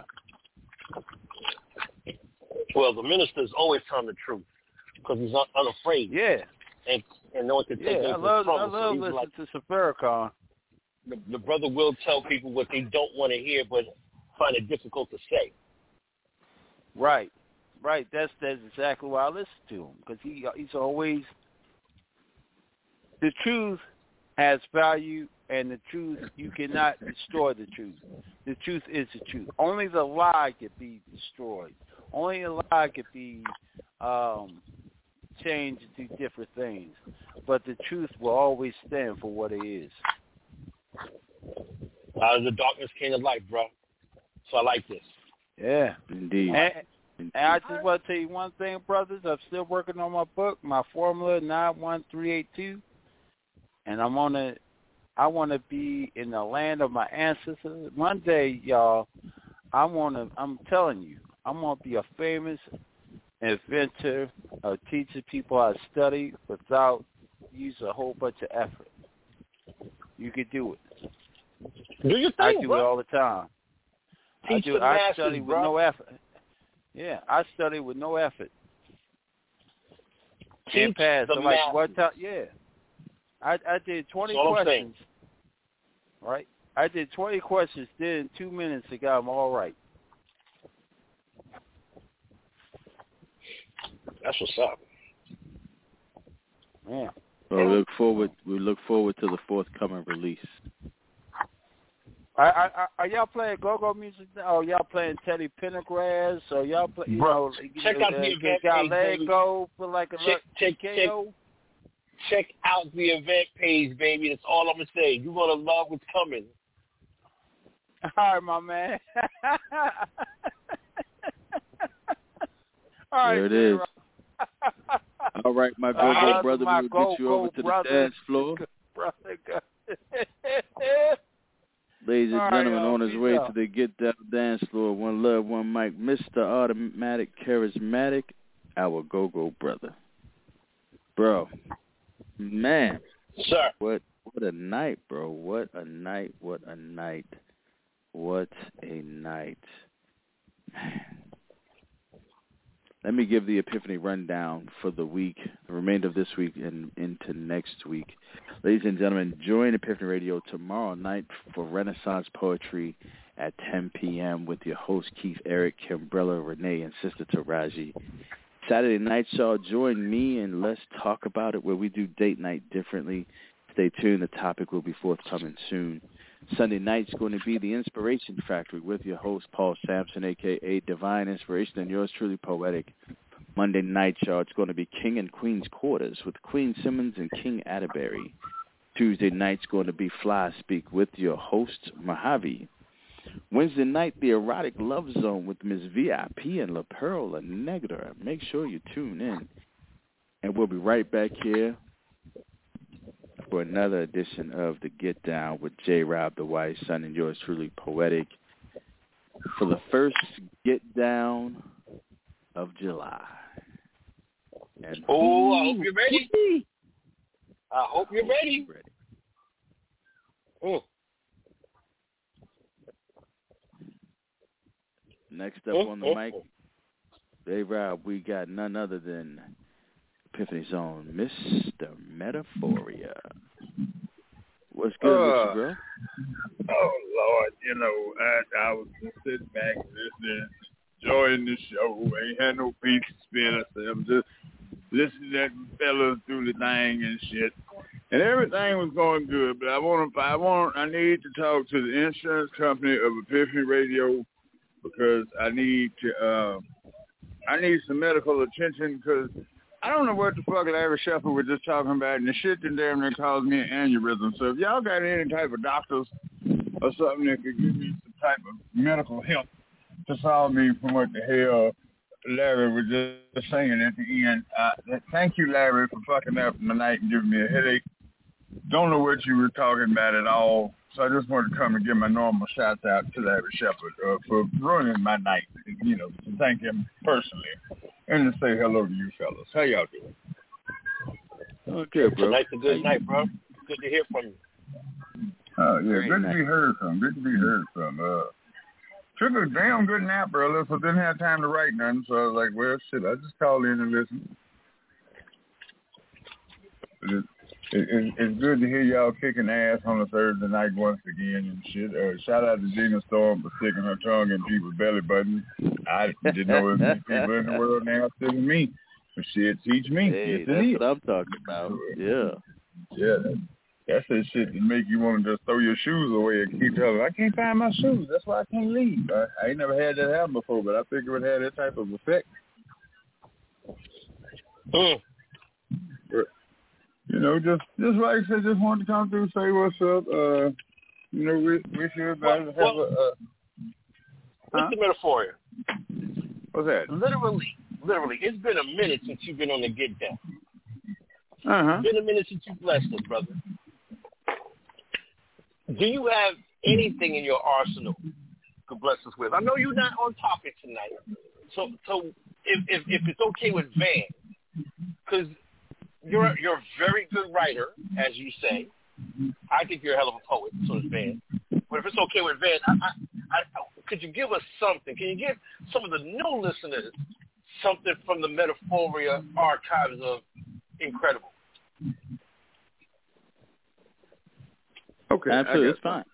Well, the minister's always telling the truth because he's unafraid. Yeah. And no one can take anything from him. I love listening to some Farrakhan. The brother will tell people what they don't want to hear, but find it difficult to say. Right. That's exactly why I listen to him because he's always. The truth has value, and the truth, you cannot destroy the truth. The truth is the truth. Only the lie can be destroyed. Only the lie can be changed into different things. But the truth will always stand for what it is. Out of the darkness came the light, bro. So I like this. Yeah. Indeed. And I just want to tell you one thing, brothers. I'm still working on my book, my formula 91382. And I want to be in the land of my ancestors. One day, y'all, I'm telling you, I'm going to be a famous inventor of teaching people how to study without using a whole bunch of effort. You could do it. Do your thing, I do bro. it all the time. I study with no effort. Yeah, I study with no effort. Teach pass. the So like masses. what time? Yeah. I did 20 questions. Right? I did 20 questions. Then in 2 minutes, I got them all right. That's what's up. Yeah. Well, forward to the forthcoming release. Are y'all playing go-go music now? Or y'all playing Teddy Pendergrass? Or y'all play, check out the event page, baby. Go for like a TKO? Check out the event page, baby. That's all I'm going to say. You're going to love what's coming. All right, my man. All right, there it is. All right, my go-go brother. We'll get you over to the dance floor. Ladies and gentlemen, on his way to the Get Down dance floor, one love, one mic, Mr. Automatic Charismatic, our go-go brother. Bro, man. Sir. What a night, bro. What a night. What a night. What a night. Man. Let me give the Epiphany rundown for the week, the remainder of this week and into next week. Ladies and gentlemen, join Epiphany Radio tomorrow night for Renaissance Poetry at 10 p.m. with your host, Keith, Eric, Kimbrella, Renee, and Sister Taraji. Saturday night, y'all, join me and Let's Talk About It, where we do date night differently. Stay tuned. The topic will be forthcoming soon. Sunday night's going to be the Inspiration Factory with your host, Paul Sampson, a.k.a. Divine Inspiration, and yours truly, Poetic. Monday night, y'all, it's going to be King and Queen's Quarters with Queen Simmons and King Atterbury. Tuesday night's going to be Fly Speak with your host, Mojave. Wednesday night, the Erotic Love Zone with Ms. VIP and La Perla Negra. Make sure you tune in. And we'll be right back here for another edition of the Get Down with J. Rob, the Wise Son, and yours truly, Poetic, for the first Get Down of July. And I hope you're ready. I hope you're ready. Next up on the mic, J. Rob, we got none other than Epiphany's own Mr. Metaphoria. What's good with you, bro? Oh, Lord, I was sitting back listening, enjoying the show. Ain't had no peace to spend. I said, I'm just listening to fellas do the thing and shit. And everything was going good, but I need to talk to the insurance company of Epiphany Radio because I need some medical attention because I don't know what the fuck Larry Sheffer was just talking about, and the shit that damn near caused me an aneurysm. So if y'all got any type of doctors or something that could give me some type of medical help to solve me from what the hell Larry was just saying at the end, thank you, Larry, for fucking up my night and giving me a headache. Don't know what you were talking about at all. So I just wanted to come and give my normal shouts out to Larry Shepard for ruining my night, to thank him personally and to say hello to you fellas. How y'all doing? Okay, bro. Tonight's a good night, bro. Good to hear from you. Oh, yeah, good to be heard from. Took a damn good nap earlier, so didn't have time to write nothing. So I was like, well, shit, I just call in and listen. It's good to hear y'all kicking ass on a Thursday night once again and shit. Shout out to Gina Storm for sticking her tongue in people's belly buttons. I didn't know there was people in the world now sticking me. But shit, teach me. Hey, that's what I'm talking about. Yeah. Yeah, that's that shit that make you want to just throw your shoes away and keep telling, I can't find my shoes. That's why I can't leave. I ain't never had that happen before, but I figure it had that type of effect. Just like I said, just wanted to come through, say what's up. Wish everybody have a... What's the Metaphoria? What's that? Literally, it's been a minute since you've been on the Get Down. Uh-huh. It's been a minute since you blessed us, brother. Do you have anything in your arsenal to bless us with? I know you're not on topic tonight, so if it's okay with Van, because you're a very good writer, as you say. I think you're a hell of a poet, so is Van. But if it's okay with Van, I could you give us something? Can you give some of the new listeners something from the Metaphoria archives of Incredible? Okay, absolutely, it's fine.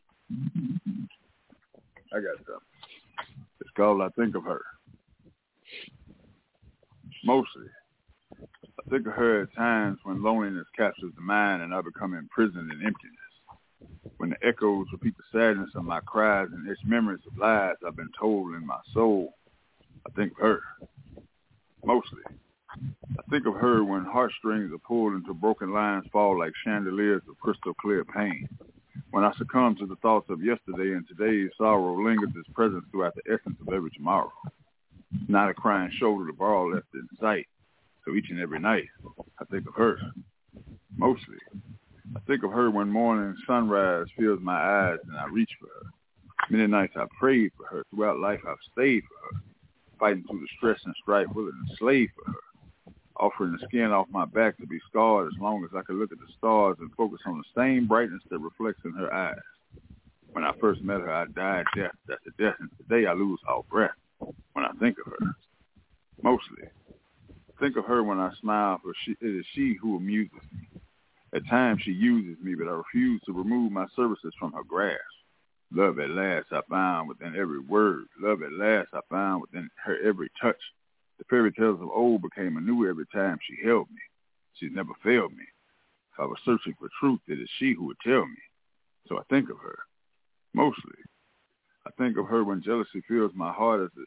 I got something. It's called I Think of Her. Mostly, think of her at times when loneliness captures the mind and I become imprisoned in emptiness. When the echoes repeat the sadness of my cries and etch memories of lies I've been told in my soul, I think of her. Mostly. I think of her when heartstrings are pulled until broken lines fall like chandeliers of crystal clear pain. When I succumb to the thoughts of yesterday and today's sorrow lingers its presence throughout the essence of every tomorrow. Not a crying shoulder to borrow left in sight. So each and every night, I think of her. Mostly. I think of her when morning sunrise fills my eyes and I reach for her. Many nights I've prayed for her. Throughout life I've stayed for her. Fighting through the stress and strife, willing to slave for her. Offering the skin off my back to be scarred as long as I could look at the stars and focus on the same brightness that reflects in her eyes. When I first met her, I died death after death, and today I lose all breath when I think of her. Mostly. Think of her when I smile, for it is she who amuses me. At times she uses me, but I refuse to remove my services from her grasp. Love at last I found within every word. Love at last I found within her every touch. The fairy tales of old became anew every time she held me. She's never failed me. If I was searching for truth, it is she who would tell me. So I think of her. Mostly. I think of her when jealousy fills my heart as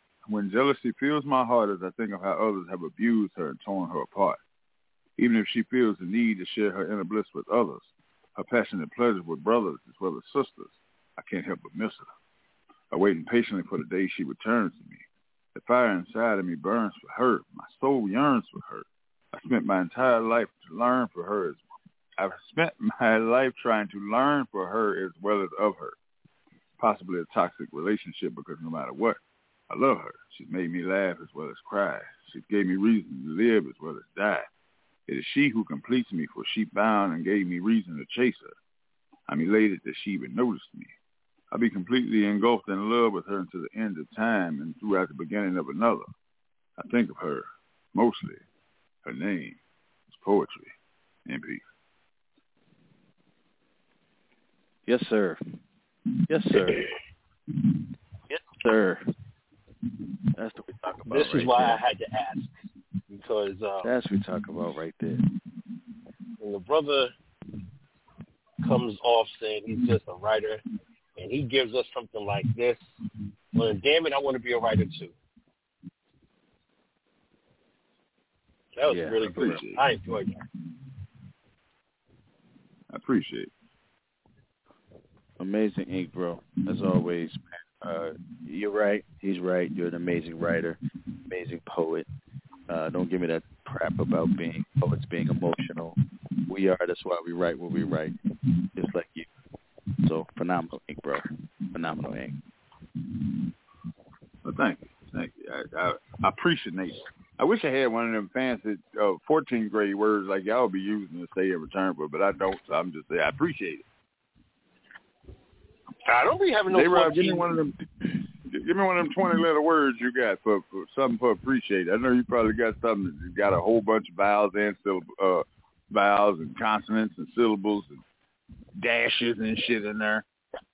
I think of how others have abused her and torn her apart. Even if she feels the need to share her inner bliss with others, her passionate pleasure with brothers as well as sisters, I can't help but miss her. I wait impatiently for the day she returns to me. The fire inside of me burns for her. My soul yearns for her. I spent my entire life to learn for her. I've spent my life trying to learn for her as well as of her. Possibly a toxic relationship because no matter what, I love her. She's made me laugh as well as cry. She's gave me reason to live as well as die. It is she who completes me, for she found and gave me reason to chase her. I'm elated that she even noticed me. I'll be completely engulfed in love with her until the end of time and throughout the beginning of another. I think of her, mostly. Her name is poetry. In peace. Yes, sir. Yes, sir. Yes, sir. That's what we talk about. This is why I had to ask. Because that's what we talk about right there. When the brother comes off saying he's just a writer and he gives us something like this, well, damn it, I want to be a writer too. That was really good. I enjoyed that. I appreciate it. Amazing ink, bro. As always, man. You're right. He's right. You're an amazing writer, amazing poet. Don't give me that crap about poets being emotional. We are. That's why we write what we write, just like you. So phenomenal ink, bro. Phenomenal ink. Well, thank you. Thank you. I appreciate it. I wish I had one of them fancy 14th grade words like y'all be using to say in return for, but I don't. So I'm just saying I appreciate it. I don't be having no. Hey, Rob, give me one of them 20-letter words you got for something for appreciate. I know you probably got something that got a whole bunch of vowels and vowels and consonants and syllables and dashes and shit in there.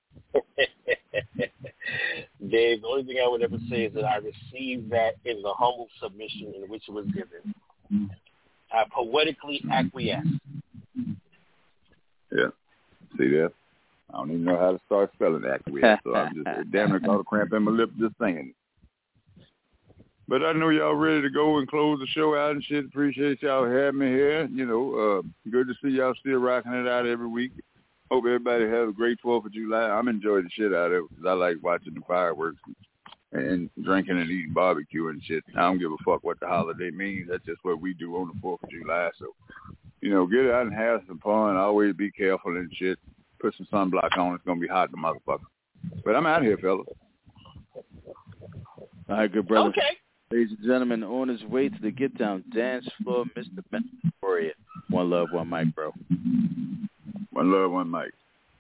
Dave, the only thing I would ever say is that I received that in the humble submission in which it was given. I poetically acquiesced. Yeah. See that? I don't even know how to start spelling acquiesce, so I'm just damn near got a cramp in my lip just saying it. But I know y'all ready to go and close the show out and shit. Appreciate y'all having me here. You know, good to see y'all still rocking it out every week. Hope everybody has a great 4th of July. I'm enjoying the shit out of it because I like watching the fireworks and drinking and eating barbecue and shit. I don't give a fuck what the holiday means. That's just what we do on the 4th of July. So, you know, get out and have some fun. Always be careful and shit. Put some sunblock on. It's going to be hot, the motherfucker. But I'm out here, fellas. All right, good brother. Okay. Ladies and gentlemen, on his way to the Get Down dance floor, Mr. Ben Victoria. One love, one mic, bro. One love, one mic.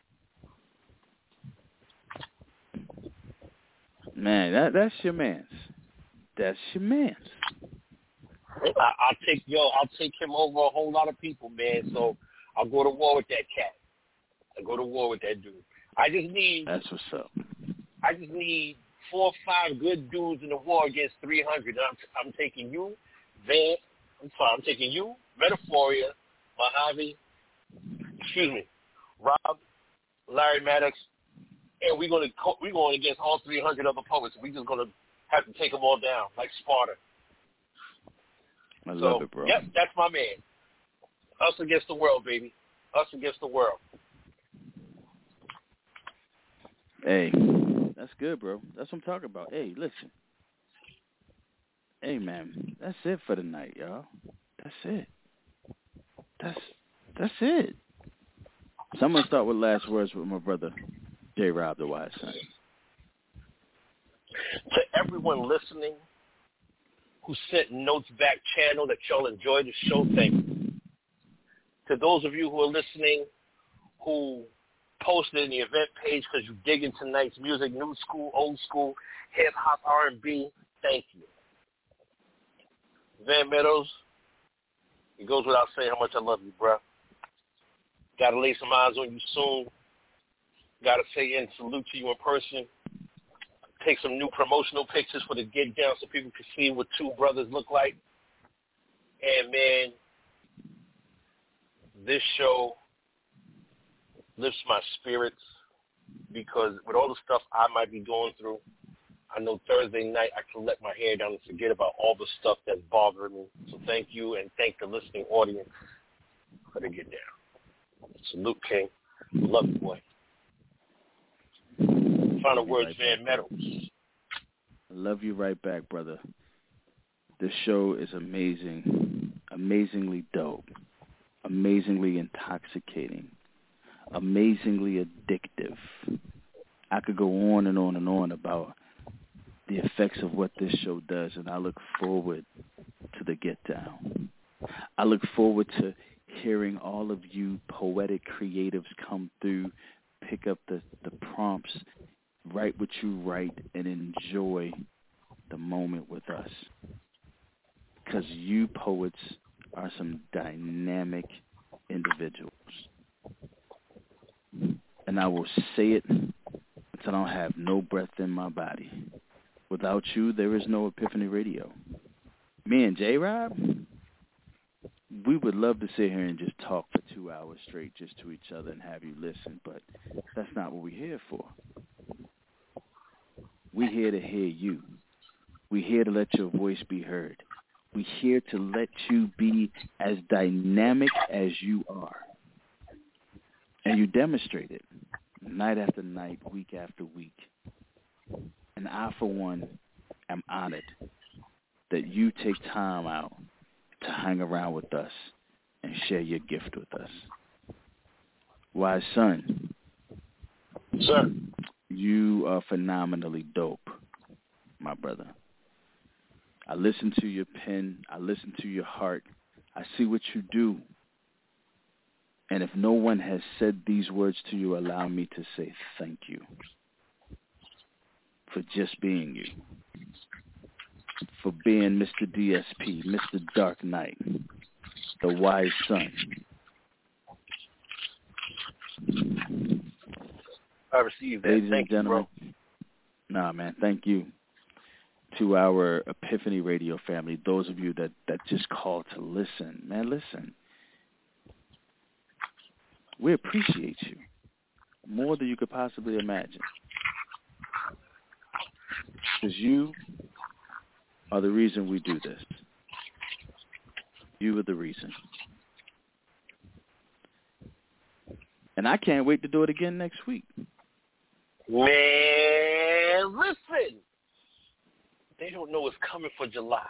Man, that's your man's. That's your man's. I'll take him over a whole lot of people, man. So I'll go to war with that cat. I go to war with that dude. That's what's up. I just need 4 or 5 good dudes in the war against 300. I'm taking you, Vance, I'm fine. I'm taking you, Metaphoria, Mojave, Rob, Larry Maddox, and we're going against all 300 other poets. We're just going to have to take them all down like Sparta. I love it, bro. Yep, that's my man. Us against the world, baby. Us against the world. Hey, that's good, bro. That's what I'm talking about. Hey, listen. Hey, man, that's it for the night, y'all. That's it. That's it. So I'm going to start with last words with my brother, J. Rob, the Wise Son. To everyone listening who sent notes back channel that y'all enjoyed the show, thank you. To those of you who are listening who posted in the event page because you dig in tonight's music, new school, old school, hip-hop, R&B, thank you. Van Meadows, it goes without saying how much I love you, bro. Got to lay some eyes on you soon. Got to say and salute to you in person. Take some new promotional pictures for the Get Down so people can see what two brothers look like. And, man, this show lifts my spirits because with all the stuff I might be going through, I know Thursday night I can let my hair down and forget about all the stuff that's bothering me. So thank you, and thank the listening audience for the Get Down. Salute, King. Love you, boy. Final words, Van Meadows. I love you right back, brother. This show is amazing, amazingly dope, amazingly intoxicating, amazingly addictive. I could go on and on and on about the effects of what this show does, and I look forward to the Get Down. I look forward to hearing all of you poetic creatives come through, pick up the prompts, write what you write, and enjoy the moment with us. Because you poets are some dynamic individuals. And I will say it until I don't have no breath in my body. Without you, there is no Epiphany Radio. Me and J-Rob, we would love to sit here and just talk for 2 hours straight just to each other and have you listen, but that's not what we're here for. We're here to hear you. We're here to let your voice be heard. We're here to let you be as dynamic as you are. And you demonstrate it night after night, week after week. And I, for one, am honored that you take time out to hang around with us and share your gift with us. Wise Son, sir, you are phenomenally dope, my brother. I listen to your pen. I listen to your heart. I see what you do. And if no one has said these words to you, allow me to say thank you for just being you, for being Mr. DSP, Mr. Dark Knight, the Wise Son. I received that. Ladies Thank and gentlemen, you, bro. Nah, man, thank you to our Epiphany Radio family, those of you that just called to listen. Man, listen. We appreciate you more than you could possibly imagine. Because you are the reason we do this. You are the reason. And I can't wait to do it again next week. Man, listen. They don't know what's coming for July.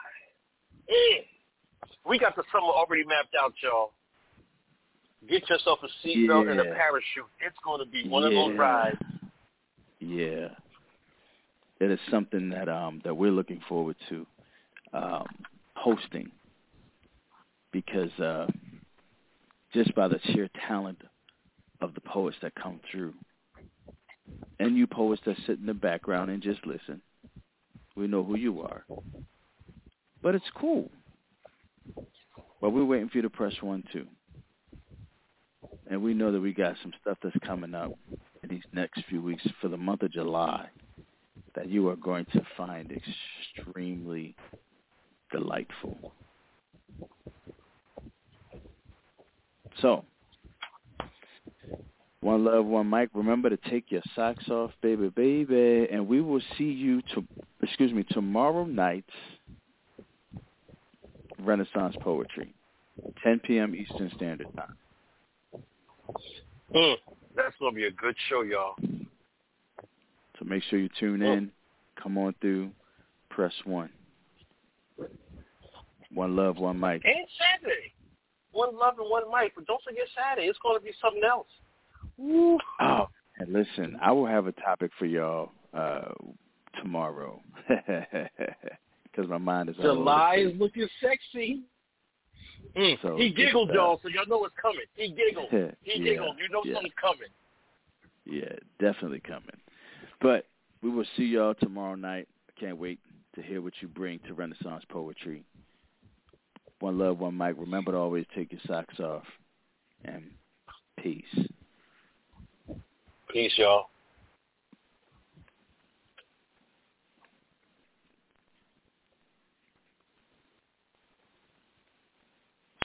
We got the summer already mapped out, y'all. Get yourself a seatbelt and a parachute. It's going to be one of those rides. Yeah. It is something that we're looking forward to hosting, because just by the sheer talent of the poets that come through, and you poets that sit in the background and just listen, we know who you are. But it's cool. But we're waiting for you to press 1, too. And we know that we got some stuff that's coming up in these next few weeks for the month of July that you are going to find extremely delightful. So, one love, one mic. Remember to take your socks off, baby, baby. And we will see you, tomorrow night, Renaissance Poetry, 10 p.m. Eastern Standard Time. That's going to be a good show, y'all. So make sure you tune in. Come on through. Press 1. One love, one mic. And Saturday. One love and one mic. But don't forget Saturday. It's going to be something else. Woo. Oh, and listen, I will have a topic for y'all tomorrow. Because my mind is all July over the is looking sexy. So he giggled, y'all, so y'all know it's coming. He giggled. He giggled. You know something's coming. Yeah, definitely coming. But we will see y'all tomorrow night. I can't wait to hear what you bring to Renaissance Poetry. One love, one mic. Remember to always take your socks off. And peace. Peace, y'all.